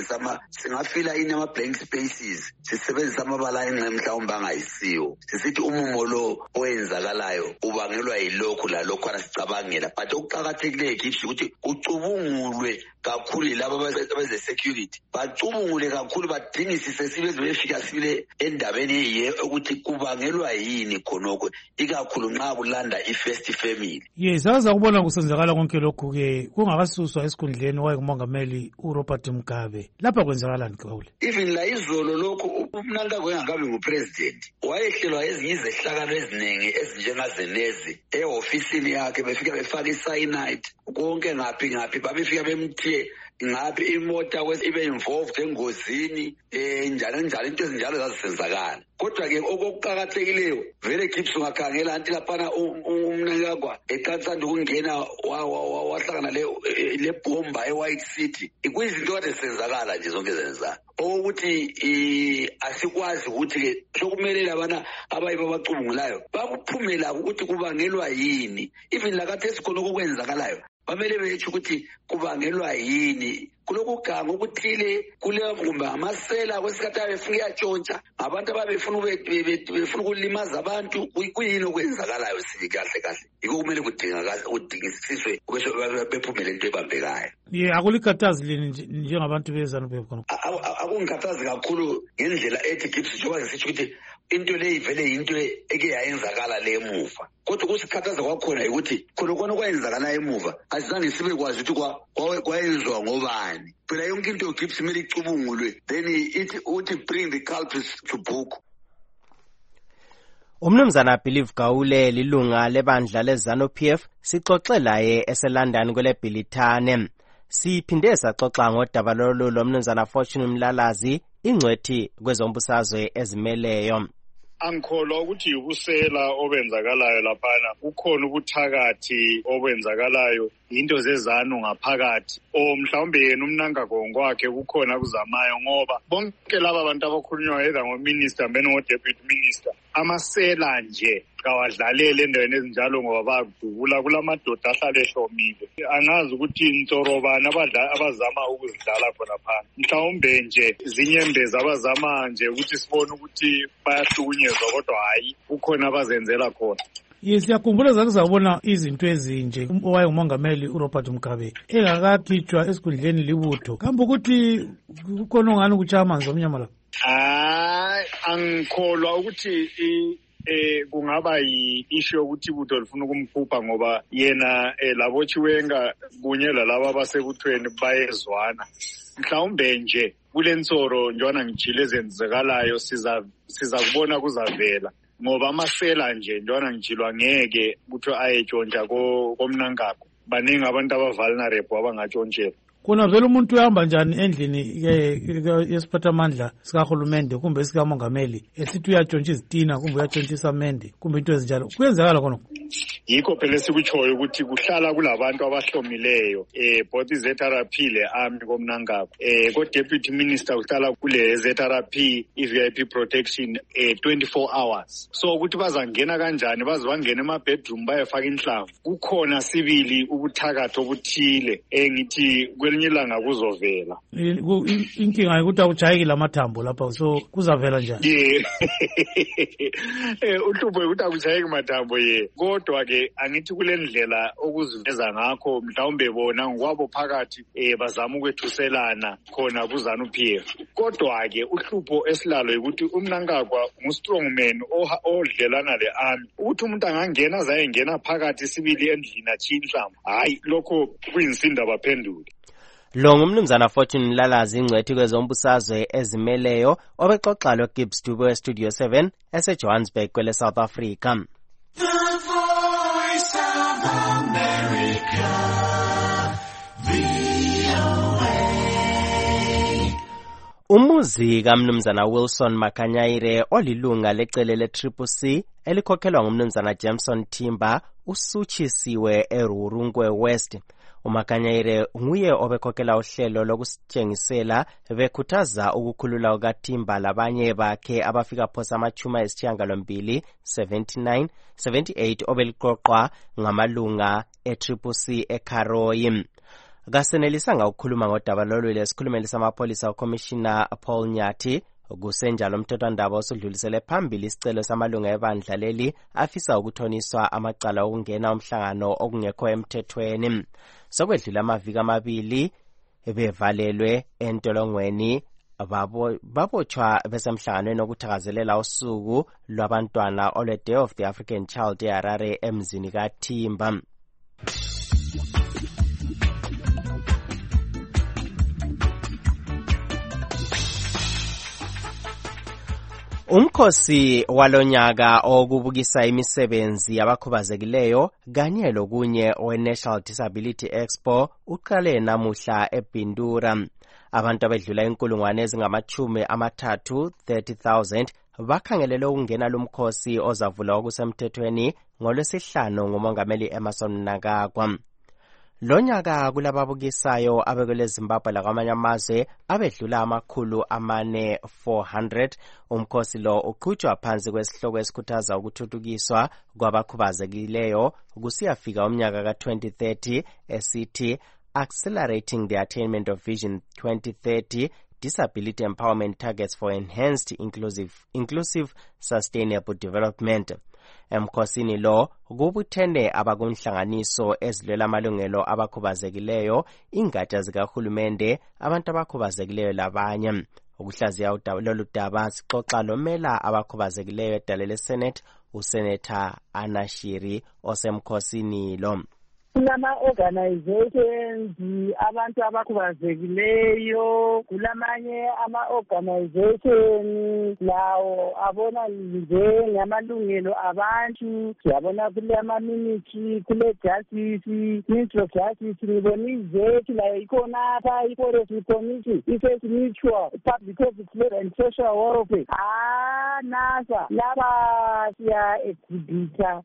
Y: singafila ini ama-blank spaces sisebenzisa amabala enxe mhlawumbe angayisiwo sisithi umumo lo owenzakalayo ubangelwa yilokhu lalokhwana sicabangela but okuqakathekileyo keeps ukuthi ucubungulwe kakhulu yilaba abeze-security bacubungule kakhulu badingisise sibeze befika sibile endabeni eyiye ukuthi kubangelwa yini khonokho ikakhulu nxa kulanda i-first family.
D: Yes, aza kubona kusenzakala konke lokhu-ke kungakasuswa esikhundleni wayengumongameli uRobert Mugabe. Lapha kwenzakalani Gawule?
Y: Even la izolo lokhu uMnangagwa engakabi ngupresident wayehlelwa ezinye izehlakalo eziningi ezinjengazenezi ehofisini yakhe befika befaka i-cyanide konke ngaphi babefika bemthiye ngaphi imota ibe involved engozini njalo into ezinjalo zazisenzakala. Kodwa-ke okuqakathekileyo vele Gibbs ungakhangela anti laphana uMnangagwa eqansanda ukungena wahlangana le bomba eWhite City kuyizinto kade zisenzakala nje zonke zenzakala okokuthi asikwazi ukuthi-ke sokumele labana abayibo abacubungulayo bakuphumela ukuthi kubangelwa yini even lakathi esikhona okwenzakalayo bamele betsho ukuthi kubangelwa yini kulokuganga okuthile kuleyo kumbe amasela kwesikhathi abefuna uyatshontsha abantu ababefuna befuna ukulimaza abantu kuyini okwenzakalayo sibi kahle kahle yiko kumele kudingisiswe bephumele into ebambekayo.
D: Akulikhathazi lini njengabantu beZANU-PF khona?
Y: Akungikhathazi kakhulu ngendlela ethi Gibbs njengoba sisho ukuthi into le ivele into eke yayenzakala le emuva kodwa kusikhathaza kwakhona ukuthi khona kwayenzakala emuva asizange sibe kwazi ukuthi kwayenziwa ngobani phela yonke into Gibbs kumele icubungulwe then uthi bring the culprits to book.
X: Umnumzana Believe Gawule lilunga lebandla leZANU-PF sixoxe laye eseLondon kwele Bhilithane. Siphinde saxoxa ngodaba lomnumzana Fortune Mlalazi ingcwethi kwezombusazwe ezimeleyo.
Z: Angikholwa ukuthi ubusela obenzakalayo laphana kukhona ubuthakathi obenzakalayo into zeZANU ngaphakathi mhlawumbe yena umnangagongo wakhe kukhona kuzamayo ngoba bonke laba bantu abakhulunywa either ngominister mbeni ngo-deputy minister amasela nje kawadlalele endaweni ezinjalo ngoba bayakudubula kulamadoda ahlale ehlomile angazi ukuthi insorobani abazama ukuzidlala khona phana mhlawumbe nje zinyembezi abazama nje ukuthi sibone ukuthi bayahlukunyezwa kodwa hayi kukhona abazenzela khona.
D: Siyakhumbula zakuzabona izinto ezinje owayengumongameli uRobert Mugabe engakakhitshwa esikhundleni libutho kambe ukuthi kukhona ongani ukutsha amanzi omnyama lapha.
Z: Angikholwa ukuthi kungaba yi-issue yokuthi ibutho lifuna ukumkhupha ngoba yena labo Chiwenga kunye lalabo abasebuthweni bayezwana mhlawumbe nje kule nsoro njwana ngijile ezenzekalayo siza kubona kuzavela ngoba amasela nje njwana ngijilwa ngeke kuthiwe ayetshontsha komnankako baningi abantu aba-vulnerable abangatshontshela.
D: Kuna vele umuntu uyahamba njani endlini yesiphathamandla sikahulumende kumbe sikamongameli esithi uyatshontsha izitina kumbe uyatshontsha isamende kumbe into ezinjalo kuyenzakala khona?
Z: Yikho phela esikutshoyo ukuthi kuhlala kulabantu abahlomileyo both iZRP le-army komnankako ko-deputy minister kuhlala kule ZRP i-VIP protection 24 hours so ukuthi bazangena kanjani baze bangena emabedroom bayefaka inhlamvu kukhona sibili ubuthakathi obuthile ngithi kwelinye ilanga kuzovela.
D: Inkinga ukuthi akujayeki lamathambo lapha so kuzavela njani?
Z: Uhlupho ukuthi akujayeki mathambo kodwa ke angithi kule ndlela okuziveza ngakho mhlawumbe bona ngokwabo phakathi bazama ukwethuselana khona kuZANU-PF kodwa ke uhlupho esilalo ukuthi umnankakwa ngu-strongman odlelana le-army ukuthi umuntu angangena azayengena phakathi sibili endlini atshiye inhlamvu hayi lokho kuyinsinda baphendule.
X: Lo ngumnumzana Fortune Mlalazi ingcwethi kwezombusazwe ezimeleyo obexoxa lo Gibbs Dube we-Studio 7 eseJohannesburg kwele South Africa. Umuzi kaMnumzana Wilson Makanyayire olilunga lecele le-CCC elikhokhelwa ngumnumzana Jameson Timber usuchisiwe eRurungwe West. uMakanyayire nguye obekhokhela uhlelo lokusitshengisela bekhuthaza ukukhulula kukaTimber labanye bakhe abafika phosa amachuma esishiyagalombili 78 obeliqoqwa ngamalunga e-CCC eKaroyi. Kasenelisanga ukukhuluma ngodaba lolu lesikhulumeli samapholisa uCommissioner Paul Nyathi kusenjalo umthethwandaba osudlulisele phambili isicelo samalunga ebandla leli afisa ukuthoniswa amacala okungena umhlangano okungekho emthethweni. Sokwedlula amaviki amabili bevalelwe entolongweni babotshwa besemhlanganweni okuthakazelela usuku lwabantwana olwe Day of the African Child eHarare emzini kaTimber. Umkhosi walonyaka okubukisa imisebenzi yabakhubazekileyo kanye lokunye we-National Disability Expo uqale namuhla eBindura. Abantu abedlula inkulungwane ezingamachumi amathathu 30,000 bakhangelele ukungena lumkhosi ozavula okusemthethweni ngolwesihlanu ngumongameli Emmerson Mnangagwa. Lonyaka kulababukisayo abekele Zimbabwe lakwamanye amazwe abedlula 400. Umkhosi lo uqhutshwa phansi kwesihloko esikhuthaza ukuthuthukiswa kwabakhubazekileyo kusiyafika umnyaka ka-2030 esithi Accelerating the Attainment of Vision 2030 Disability Empowerment Targets for Enhanced Inclusive Sustainable Development. Emkhosini lo kubuthene abakunhlanganiso ezilwela amalungelo abakhubazekileyo, ingatsha zikahulumende, abantu abakhubazekileyo labanye. Ukuhlaziya lolu daba sixoxa lomela abakhubazekileyo edale leSenate, uSenator Anna Shiri osemkhosini lo.
H: Kulama-organizations abantu abakhubazekileyo, kulamanye ama-organization lawo abona njengamalungelo abantu, siyabona kulama-ministry, kule-justice, Ministry of Justice, ngibona izethu la ikhonapha, i-Forestry Commission, i-First Mutual, Public Service and Social Welfare. NASA laba siya-exhibita,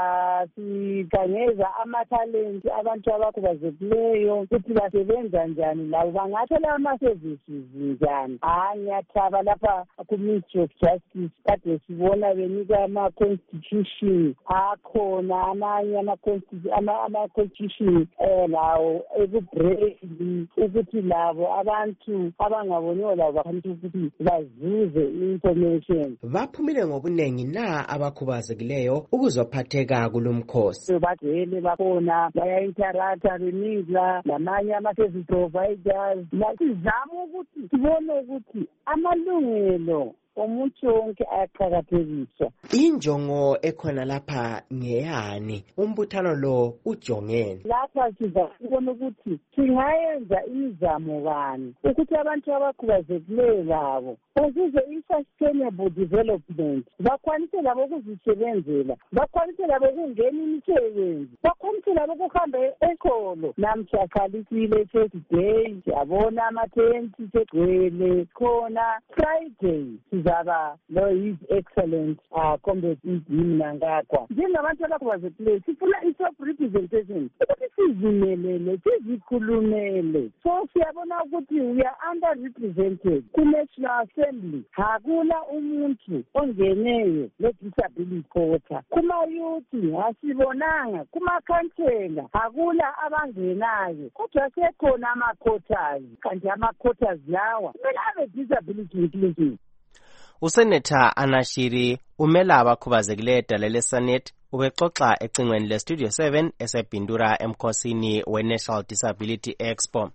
H: sikangeza amatalent abantu abakhubazekileyo ukuthi basebenza njani labo, bangathola ama-services njani. Ngiyathaba lapha ku-Ministry of Justice kade sibona benika ama-constitution akhona, amanye ama-constitution lawo ekubreli ukuthi labo abantu abangaboniyo labo bakhanisa ukuthi bazuze i-information.
X: Baphumile ngobuningi na abakhubazekileyo ukuzophatheka kulomkhosi?
H: Bagcwele bakhona, baya-interacta benika lamanye ama-service providers. Sizama ukuthi sibone ukuthi amalungelo omuntu wonke ayaqhakathekiswa.
X: Injongo ekhona lapha ngeyani? Umbuthano lo ujongeni
H: lapha sizabona ukuthi singayenza imizamo bani ukuthi abantu abakhubazekileyo labo bazuze i-sustainable development, bakwanise labo ukuzisebenzela, bakwanise labo ukungena imisebenzi, bakwanise labo ukuhamba esikolo. Namhlakalisile Thursday, siyabona ama-tenti segcwele khona. Friday sizaba lo-His Excellent Comrade E.D. Mnangagwa. Njengabantu abakhubazekileyo sifuna i-self-representation ukuthi sizimelele, sizikhulumele. So siyabona ukuthi we are under-represented ku-National Assembly. Hakula umuntu ongeneyo le-disability quota. Kuma-youth asibonanga, kuma-councillor hakula abangenayo, kodwa sekhona ama-quotas. Kanti ama-quotas lawa kumele abe-disability inclusive.
X: Usenator Anna Shiri umela abakhubazekileyo edale leSenate ubexoxa ecingweni leStudio 7 esebhindura emkhosini we-National Disability Expo.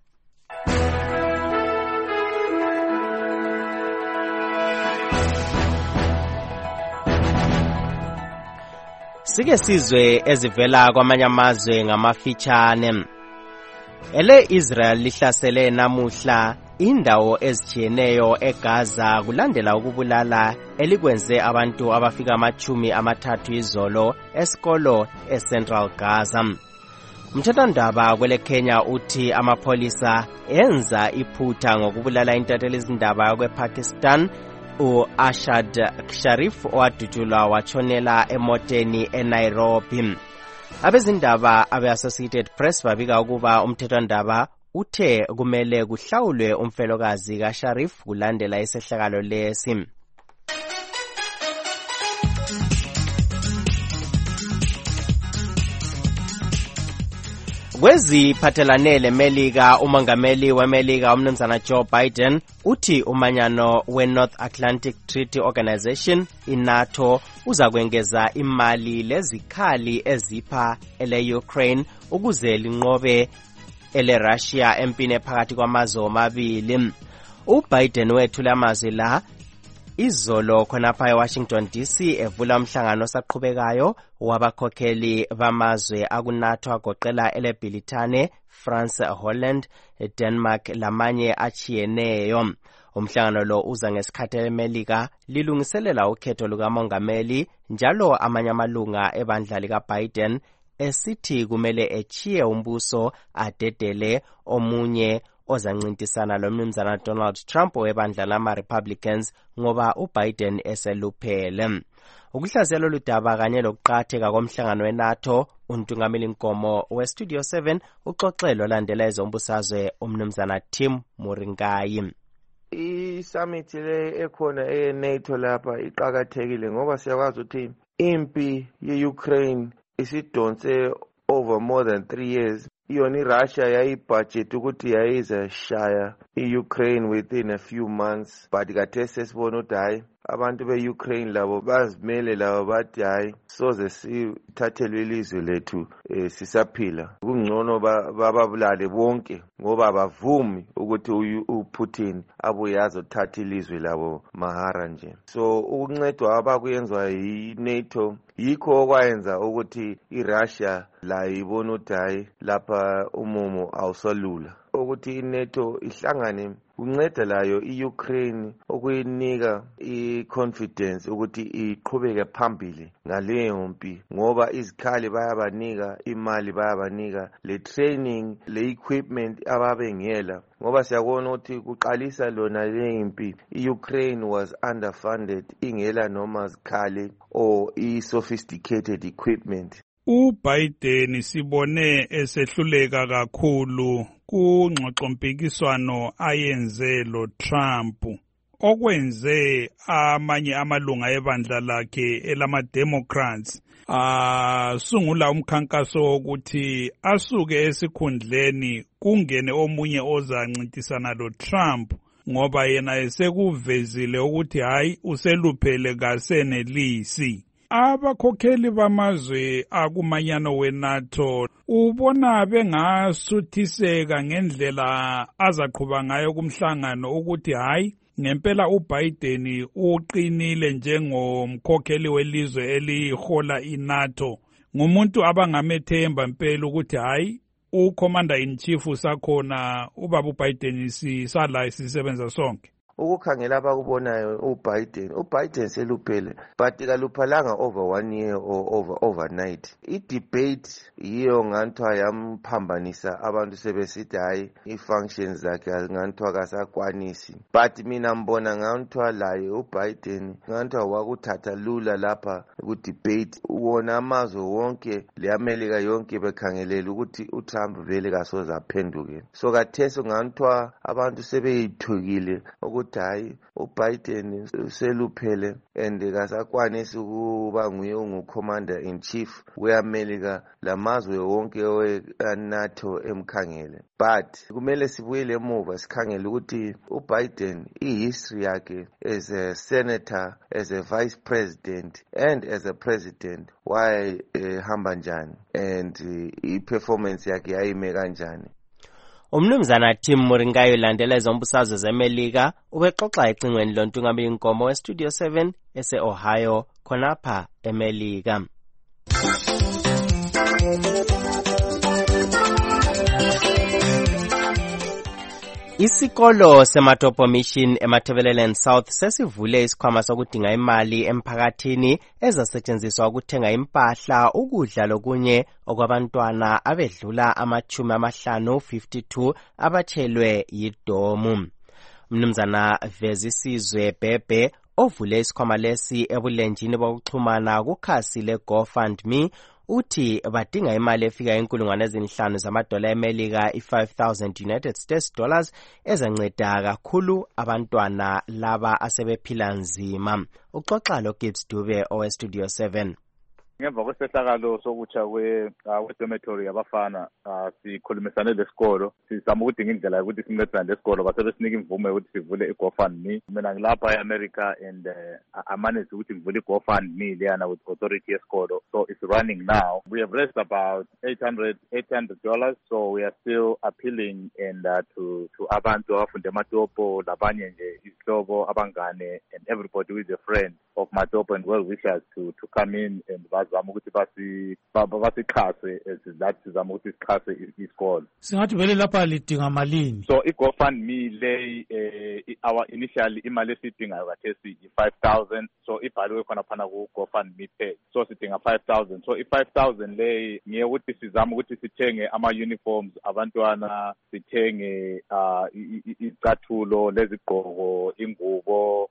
X: Sike sizwe ezivela kwamanye amazwe ngamafitshane. Israel lihlasele namuhla indawo ezitshiyeneyo eGaza kulandela ukubulala elikwenze abantu abafika 30 izolo esikolo eCentral Gaza. Umthethwandaba kwele Kenya uthi amapholisa enza iphutha ngokubulala intatheli izindaba kwePakistan u-Ashad Sharif owadutshulwa watshonela emoteni eNairobi. Abezindaba abe-Associated Press babika ukuba umthethwandaba uthe kumele kuhlawulwe umfelokazi kaSharif kulandela isehlakalo lesi. Kweziphathelane leMelika, umongameli weMelika umnumzana Joe Biden uthi umanyano we-North Atlantic Treaty Organization i-NATO uzakwengeza imali lezikhali ezipha ele-Ukraine ukuze linqobe ele-Russia empini ephakathi kwamazwe omabili. UBiden wethula amazwi la izolo khonapha eWashington DC evula umhlangano osaqhubekayo wabakhokheli bamazwe akuNATO agoqela eleBritane, France, Holland, Denmark lamanye achiyeneyo. Umhlangano lo uza ngesikhathi eMelika lilungiselela ukhetho lukamongameli, njalo amanye amalunga ebandla likaBiden esithi kumele echiye umbuso adedele omunye ozancintisana lomnumzana Donald Trump webandla lama-Republicans ngoba uBiden eseluphele. ukuhlaziya lolu daba kanye lokuqatheka komhlangano weNATO, untungameli Nkomo weStudio 7 uxoxelo landela ezombusazwe umnumzana Tim Muringayi.
C: I-summit le ekhona e-NATO lapha iqakathekile ngoba siyakwazi ukuthi impi ye-Ukraine isidonse over more than 3 years. Yona iRussia yayibudget ukuthi yayizashaya i-Ukraine within a few months, but khathesi sesibona ukuthi hayi abantu be-Ukraine labo bazimele labo bathi hayi soze sithathelwe ilizwe lethu sisaphila. Kungcono bababulale bonke ngoba abavumi ukuthi uPutin abuye azothatha ilizwe labo mahara nje. So ukuncedwa abakuyenziwa yi-NATO yikho okwayenza ukuthi iRussia la ibona ukuthi hayi lapha umumo awusalula, ukuthi iNATO ihlangane kunceda layo i-Ukraine ukuyinika i-confidence ukuthi iqhubeke phambili ngaleyo mpi, ngoba izikhali bayabanika imali, bayabanika le training, le equipment ababengela, ngoba siyabona ukuthi kuqalisa lona le mpi i-Ukraine was underfunded, ingela noma zikhali or i-sophisticated equipment.
G: uBiden sibone esehluleka kakhulu kungxoxompikiswano ayenze lo Trump, okwenze amanye amalunga ebandla lakhe elama-Democrats sungula umkhankaso wokuthi asuke esikhundleni kungene omunye ozancintisana lo Trump, ngoba yena esekuvezile ukuthi hayi useluphele kasenelisi. Abakhokheli bamazwe akumanyano weNATO ubona bengasuthiseka ngendlela azaqhuba ngayo kumhlangano ukuthi hayi ngempela uBiden uqinile njengomkhokheli welizwe elihola iNATO, ngumuntu abangamethemba impela ukuthi hayi uCommander in Chief sakhona ubaba uBiden sisala sisebenza sonke.
C: Ukukhangela abakubonayo uBiden seluphele, but kaluphalanga over 1 year or overnight. I-debate yiyo nganthiwa yamphambanisa, abantu sebesithi hayi i-functions zakhe nganthiwa kasakwanisi, but mina mbona nganthiwa laye uBiden nganthiwa wakuthatha lula lapha ku-debate. Wona amazwe wonke le-Amerika yonke bekhangelele ukuthi uTrump vele kasoze aphenduke, so khathesi nganthiwa abantu sebeyithukile ukuthi hayi uBiden useluphele and kasakwanisi ukuba nguye ungu-commander in chief we-America lamazwe wonke we-NATO emkhangele. But kumele sibuyele emuva sikhangele ukuthi uBiden i-history yakhe as a senator, as a vice president and as a president wayehamba njani and i-performance yakhe yayime kanjani.
X: Umnumzana Tim Muringayi ulandela ezombusazwe zeMelika ubexoxa ecingweni lontungameli Nkomo weStudio 7 ese-Ohio khonapha eMelika. Isikolo seMatopo Mission eMatabeleland South sesivule isikhwama sokudinga imali emphakathini ezasetshenziswa ukuthenga impahla, ukudla lokunye okwabantwana abedlula 52 abatshelwe yidomu. Mnumzana Vezisizwe Bhebhe ovule isikhwama lesi ebulenjini bokuxhumana kukhasi le-GoFundMe uthi badinga imali efika $5,000 zamadola eMelika, i-5,000 United States dollars, ezanceda kakhulu abantwana laba asebephila nzima. Uxoxa lo Gibbs Dube oweStudio 7.
I: Ngemva kwesehlakalo sokutsha kwe-dormitory yabafana sikhulumisane lesikolo, sizama ukudinga indlela yokuthi sincedane lesikolo, base besinika imvume ukuthi sivule i-GoFundMe. Mina ngilapha e-America and amanage ukuthi ngivule i-GoFundMe leyana with authority yesikolo, so it's running now. We have raised about $800, so we are still appealing and to abantu abafunde eMatopo, labanye nje isihlobo, abangane, and everybody who is a friend of Matopo and well wishers to come in and bazama ukuthi basixhase ezilathi sizama ukuthi sixhase isikolo.
D: Singathi vele lapha lidinga malini?
I: So i-GoFundMe lay our initially imali esidingayo kathesi i-5,000, so ibhaliwe khona phana ku-GoFundMe page, so sidinga 5,000. So i-5,000 lay ngiye ukuthi sizama ukuthi sithenge ama-uniforms abantwana, sithenge izicathulo lezigqoko, ingubo,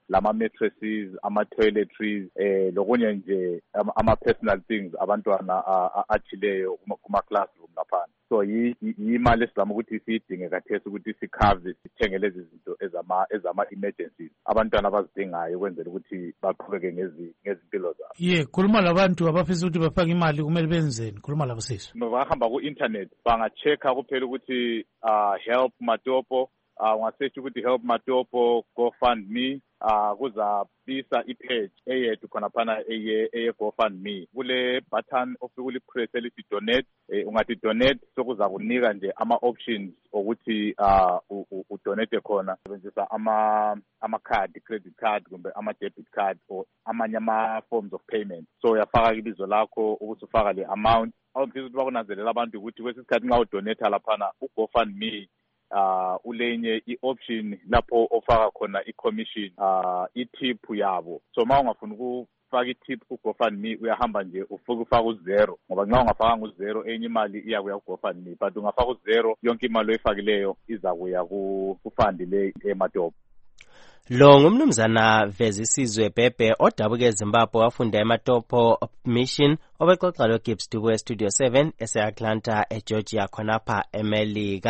I: lama-mattresses, ama-toiletries, lokunye nje ama-personal things abantwana achileyo kuma-classroom laphana. So yimali esizama ukuthi siyidinge kathesi ukuthi sikhave sithenge lezi zinto ezama-emergencies abantwana abazidingayo ukwenzela ukuthi baqhubeke ngezimpilo zabo.
D: Khuluma labantu abafisa ukuthi bafake imali kumele benzeni? Khuluma labo sisi.
I: Bangahamba ku-internet bangachecka kuphela ukuthi help Matopo, ungasearch ukuthi help Matopo GoFundMe, kuzapisa ipage eyedwa khona phana eye GoFundMe. Kule button ofika ulipress elithi donate, ungathi donate sokuzakunika nje ama-options ukuthi udonate khona sebenzisa ama-card, credit card kumbe ama-debit card or amanye ama-forms of payment. So uyafaka ibizo lakho ukuthi ufaka le amount. Awungifisa ukuthi bakunanzelela abantu ukuthi kwesisikhathi nxa udonate laphana uGoFundMe ulenye i-option lapho ofaka khona i-commission i-tip yabo. So ma ungafuna ukufaka i-tip ku-GoFundMe uyahamba nje ufaka u-0 ngoba nxa ungafakanga u-0 enye imali iyakuya ku-GoFundMe, but ungafaka u-0 yonke imali oyifakileyo izakuya ku-fund le eMatopo.
X: Lo ngumnumzana Vezisizwe Bhebhe odabuke eZimbabwe wafunda eMatopo Mission obexoxa lo Gibbs Dubu eStudio 7 ese-Atlanta eGeorgia khonapha eMelika.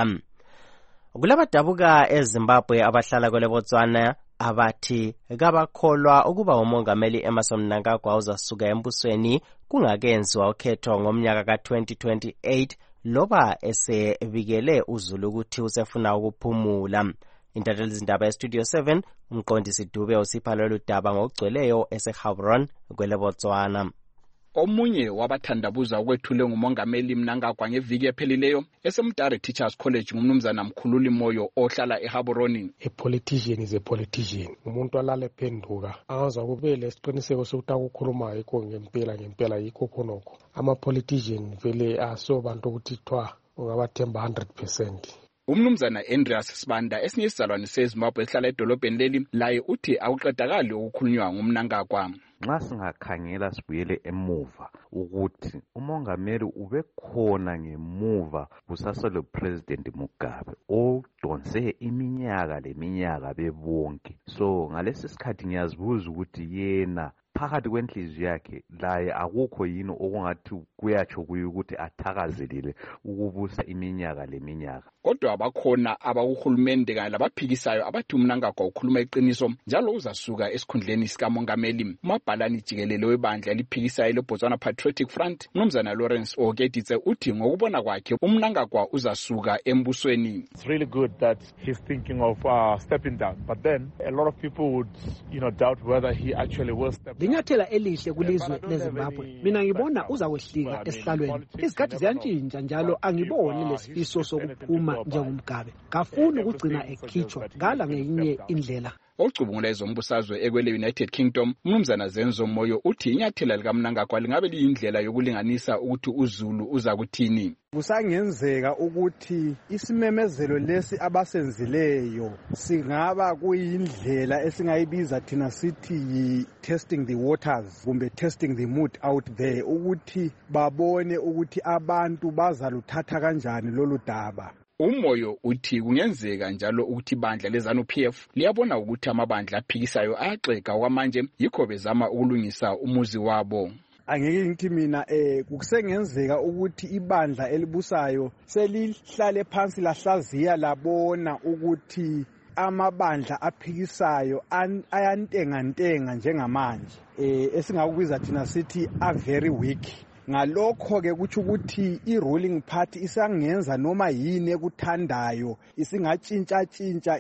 X: Kulabadabuka eZimbabwe abahlala kwele Botswana abathi kabakholwa ukuba umongameli Emmerson Mnangagwa uzasuka embusweni kungakenziwa ukhetho ngomnyaka ka-2028 loba esebikele uZulu ukuthi usefuna ukuphumula. Intatheli zindaba eStudio 7 umqondisi Dube usipha lolu daba ngokugcweleyo eseGaborone kwele Botswana.
J: Omunye wabathandabuza ukwethule ngumongameli Mnangagwa ngeviki ephelileyo eseMutare Teachers College ngumnumzana Mkhululi Moyo ohlala eGaborone.
U: A politician is a politician. Umuntu alale phenduka angaza kubele isiqiniseko sokuthi akukhuluma yikho ngempela yikho khonokho. Ama-politician vele asobantu ukuthi thwa ungabathemba 100%.
J: Umnumzana Andreas Sibanda esinye isizalwane seZimbabwe ehlala edolobheni leli laye uthi akuqedakali ukukhulunywa ngumNangagwa.
K: Nxa singakhangela sibuyele emuva ukuthi umongameli ubekhona ngemuva kusaselo President Mugabe odonse iminyaka leminyaka bebonke. So ngalesi sikhathi ngiyazibuza ukuthi yena phakathi kwenhliziyo yakhe laye akukho yini okungathi kuyatsho kuye ukuthi athakazelele ukubusa iminyaka leminyaka.
J: Kodwa abakhona abakuhulumende kanye labaphikisayo abathi uMnangagwa ukhuluma iqiniso njalo uzasuka esikhundleni sikamongameli. Umabhalani jikelele webandla eliphikisayo leBotswana Patriotic Front umnumzana Lawrence Okeditse uthi ngokubona kwakhe uMnangagwa uzasuka embusweni.
L: It's really good that he's thinking of stepping down, but then a lot of people would doubt whether he actually will step down.
M: Linyathela elihle kulizwe leZimbabwe. Mina ngibona uzakwehlika esihlalweni. Izikhathi ziyantshintsha njalo angiboni lesifiso sokuphuma njengomgabe. Kafuni ukugcina ekhitshwa ngala ngenye indlela.
J: Ocubungula ezombusazwe ekwele United Kingdom umnumzana Zenzo Moyo uthi inyathela likaMnangagwa lingabe liyindlela yokulinganisa ukuthi uZulu uza kuthini.
O: Kusangenzeka ukuthi isimemezelo lesi abasenzileyo singaba kuyindlela esingayibiza thina sithi testing the waters kumbe testing the mood out there ukuthi babone ukuthi abantu bazaluthatha kanjani lolu daba.
J: Umoyo uthi kungenzeka njalo ukuthi ibandla leZANU-PF liyabona ukuthi amabandla aphikisayo ayaxeka okwamanje yikho bezama ukulungisa umuzi wabo.
O: Angeke ngithi mina kusengenzeka ukuthi ibandla elibusayo selihlale phansi lahlaziya labona ukuthi amabandla aphikisayo ayantengantenga njengamanje esingakubiza thina sithi a very weak. Ngalokho ke kuthi ukuthi i-ruling party isangenza noma yini ekuthandayo isingatshintsha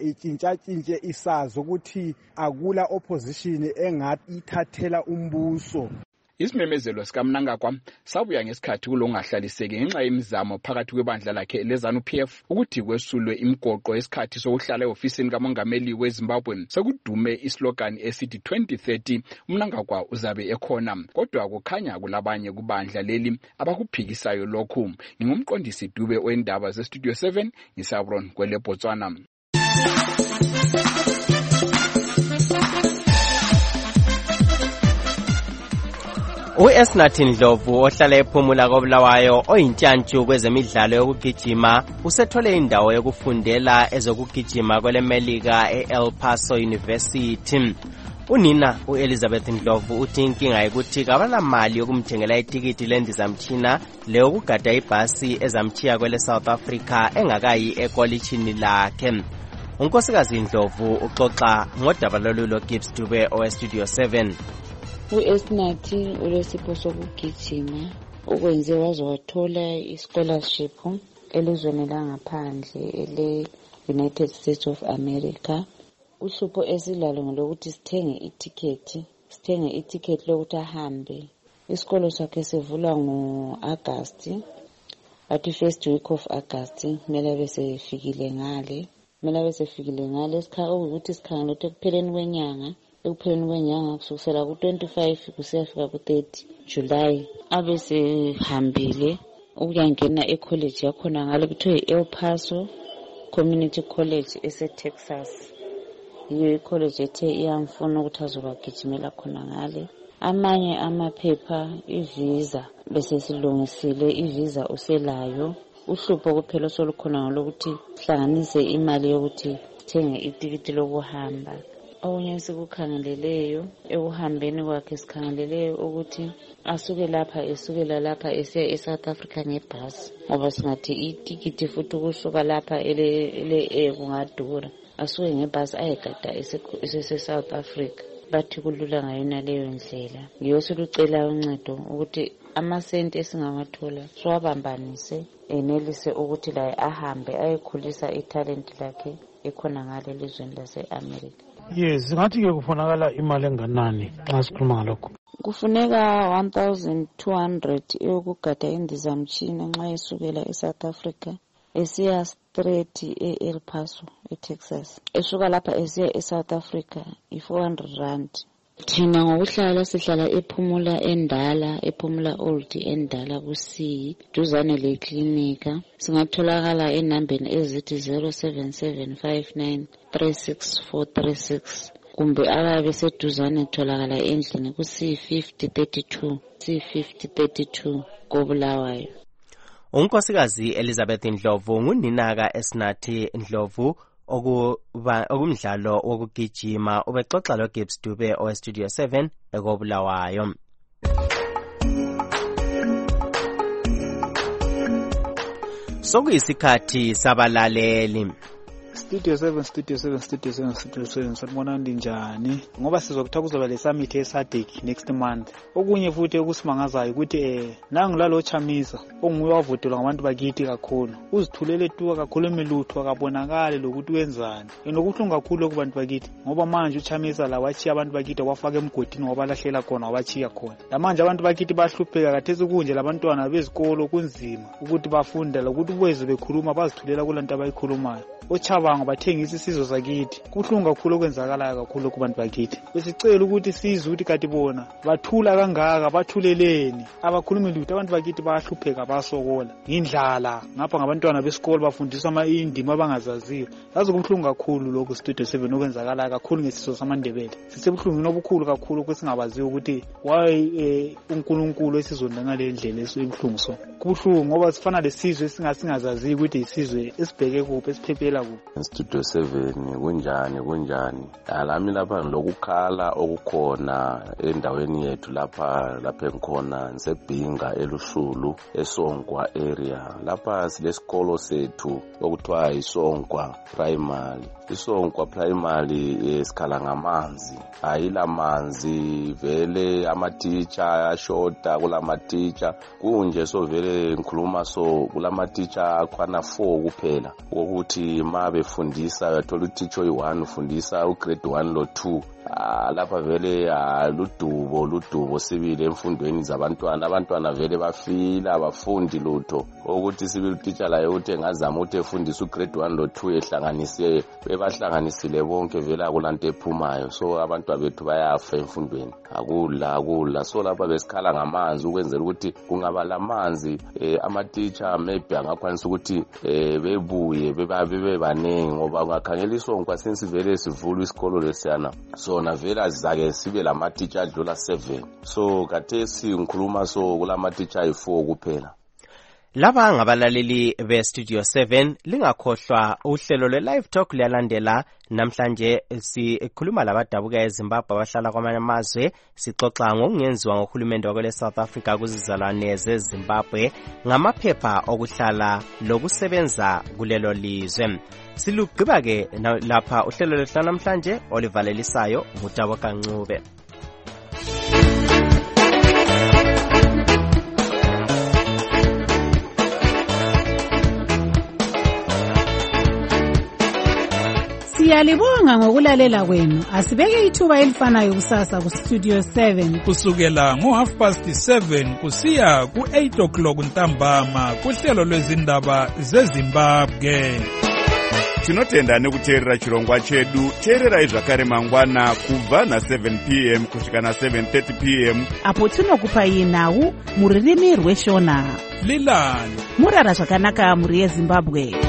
O: isazi ukuthi akula opposition engathathela umbuso.
J: Isimemezelo sikaMnangagwa sabuya ngesikhathi kulongahlaliseke ngenxa yemizamo phakathi kwebandla lakhe leZANU-PF ukuthi kwesulwe imigoqo yesikhathi sokuhlala eofisini kamongameli weZimbabwe. Sekudume islogan esithi 2030 uMnangagwa uzabe ekhona, kodwa kukhanya kulabanye kubandla leli abakuphikisayo lokhu. Ngingumqondisi Dube wendaba zeStudio 7 ngisaBron kwele Botswana.
X: U-Esnathi Ndlovu ohlala ephumula koBulawayo oyintshantshu kwezemidlalo yokugijima usethole indawo yokufundela ezokugijima kweleMelika e-El Paso University. Unina u-Elizabeth Ndlovu uthi inkinga yokuthi kabanamali yokumthengela itikiti lendizamtshina leyo kugada ibhasi ezamthiya kwele South Africa engakayi ekolitshini lakhe. Unkosikazi Ndlovu uxoxa ngodaba lolu Gibbs Dube oweStudio 7.
N: U-Esnathi ulesipho sokugijima ukwenze waze wathola i-scholarship elizweni langaphandle ele-United States of America. Uhlupho esilalo ngolokuthi sithenge itiketi lokuthi ahambe. Isikolo sakhe sivula ngo-August, athi first week of August kumele besefikile ngale. Ukuthi sikhangela ukuthi ekupheleni kwenyanga kusukela ku-25 kusiyafika ku-30 July abe sehambile ukuyangena ekholeji yakhona ngale kuthiwa i-El Paso Community College ese-Texas. Yiyo ikholeji ethe iyamfuna ukuthi azobagijimela khona ngale. Amanye amaphepha ivisa bese silungisile ivisa uselayo. Uhlupho kuphela solukhona ngalokuthi sihlanganise imali yokuthi sithenge itikiti lokuhamba. Okunye esikukhangeleleyo ekuhambeni kwakhe sikhangeleleyo ukuthi esukela lapha esiya eSouth Africa ngebhasi ngoba singathi itikiti futhi ukusuka lapha ele kungadura. Asuke ngebhasi ayegada ese-South Africa. Bathi kulula ngayona leyo ndlela. Ngiyo silucela uncedo ukuthi amasenti esingawathola siwabambanise enelise ukuthi laye ahambe ayekhulisa italent lakhe ekhona ngale lizweni lase-America.
D: Yes, ngathi-ke kufunakala imali enganani nxa sikhuluma ngalokho?
N: Kufuneka 1,200 eyokugada indizamtshina nxa esukela eSouth Africa esiya straight e-El Paso eTexas. Esuka lapha esiya eSouth Africa i-400 rand. Thina ngokuhlala sihlala ephumula old endala kusiyi duzane leklinika. Singatholakala enambeni ezithi 0775936436 kumbe ababe seduzane tholakala endlini ku-C5032 koBulawayo.
X: Unkosikazi Elizabeth Ndlovu nguninaka Esnathi Ndlovu okumdlalo wokugijima ubexoxa loGibbs Dube oweStudio 7 ekobulawayo. Sokuyisikhathi sabalaleli.
P: Studio 7 sanibona njani ngoba sizokutha kuzoba lesummit eSADC next month. Okunye futhi okusimangazayo ukuthi nangilalo Chamisa onguye wavotelwa ngabantu bakithi kakhulu uzithulele tuka kakhulu emilutho akabonakale lokuthi wenzani enokuhlungu kakhulu kubantu bakithi ngoba manje uChamisa la wachiya abantu bakithi wafaka emgodini wabalahlela khona wabachiya khona. Lamanje abantu bakithi bahlupheka kathesi kunje labantwana bezikolo kunzima ukuthi bafunda lokuthi bweze bekhuluma bazithulela kulanto abayikhulumayo. Ochabanga bathengisa isizwe sakithi kuhlungu kakhulu okwenzakalayo kakhulu kubantu bakithi. Besicela ukuthi sizwe ukuthi kati bona bathula kangaka bathuleleni abakhulumi lutho abantu bakithi bayahlupheka basokola indlala ngapha ngabantwana besikolo bafundiswa indima abangazaziyo. Yazi kuhlungu kakhulu lokho Studio 7 okwenzakalayo kakhulu ngesizwe samaNdebele. Sisebuhlungu nobukhulu kakhulu kwesingabaziyo ukuthi why uNkulunkulu esizonda ngale ndlela esibuhlungu so. Kubuhlungu ngoba sifana lesizwe esingazaziyo ukuthi isizwe esibheke kuphi esiphephela
Q: Studio 7 kunjani alami lapha ngilokukhala okukhona endaweni yethu lapha engikhona ngisebhinga elushulu eSonkwa area. Lapha silesikolo sethu okuthiwa iSonkwa Primary. iSonkwa Primary esikhala ngamanzi ayilamanzi vele ama-teacher ashota kulama-teacher kunje so vele ngikhuluma so kulama-teacher akhwana 4 kuphela ukuthi ma befundisa uyathola uteacher oyi-1 ufundisa ugrade 1 lo 2 lapha vele ludubo sibili emfundweni zabantwana vele bafila abafundi lutho ukuthi sibili uteacher laye ukuthi engazama ukuthi efundise ugrade 1 lo 2 bebahlanganisile bonke vele akulanto ephumayo so abantwana bethu bayafa emfundweni akula so lapha besikhala ngamanzi ukwenzela ukuthi kungaba lamanzi ama-teacher maybe angakwanisa ukuthi bebuye bebe baningi ngoba ungakhangela iSonkwa since vele sivula isikolo lesiyana sona vele azake sibe lama-teacher adlula 7 so kathesi ngikhuluma so kulama-teacher ayi-4 kuphela.
X: Laba ngabalaleli be-Studio 7 lingakhohlwa uhlelo lwe-Live Talk liyalandela. Namhlanje sikhuluma labadabuka eZimbabwe abahlala kwamanye amazwe. Sixoxa ngokungenziwa ngohulumende wakwele South Africa kuzizalwane zeZimbabwe ngamaphepha okuhlala lokusebenza kulelo lizwe. Silugqiba-ke lapha uhlelo lwethu namhlanje olivalelisayo nguTabo Kancube.
A: Siyalibonga ngokulalela kwenu. Asibeke ithuba elifanayo kusasa ku Studio 7
G: kusukela ngo7:30 kusiya ku8:00 ntambama kuhlelo lwezindaba zeZimbabwe.
B: Tinotenda nekuteerera chirongwa chedu. Teererai zvakare mangwana kubva na7 p.m. kusvika na7:30 p.m.
W: apo tinokupai nhau muririmi rweshona.
G: Lilani
W: murara zvakanaka muri yeZimbabwe.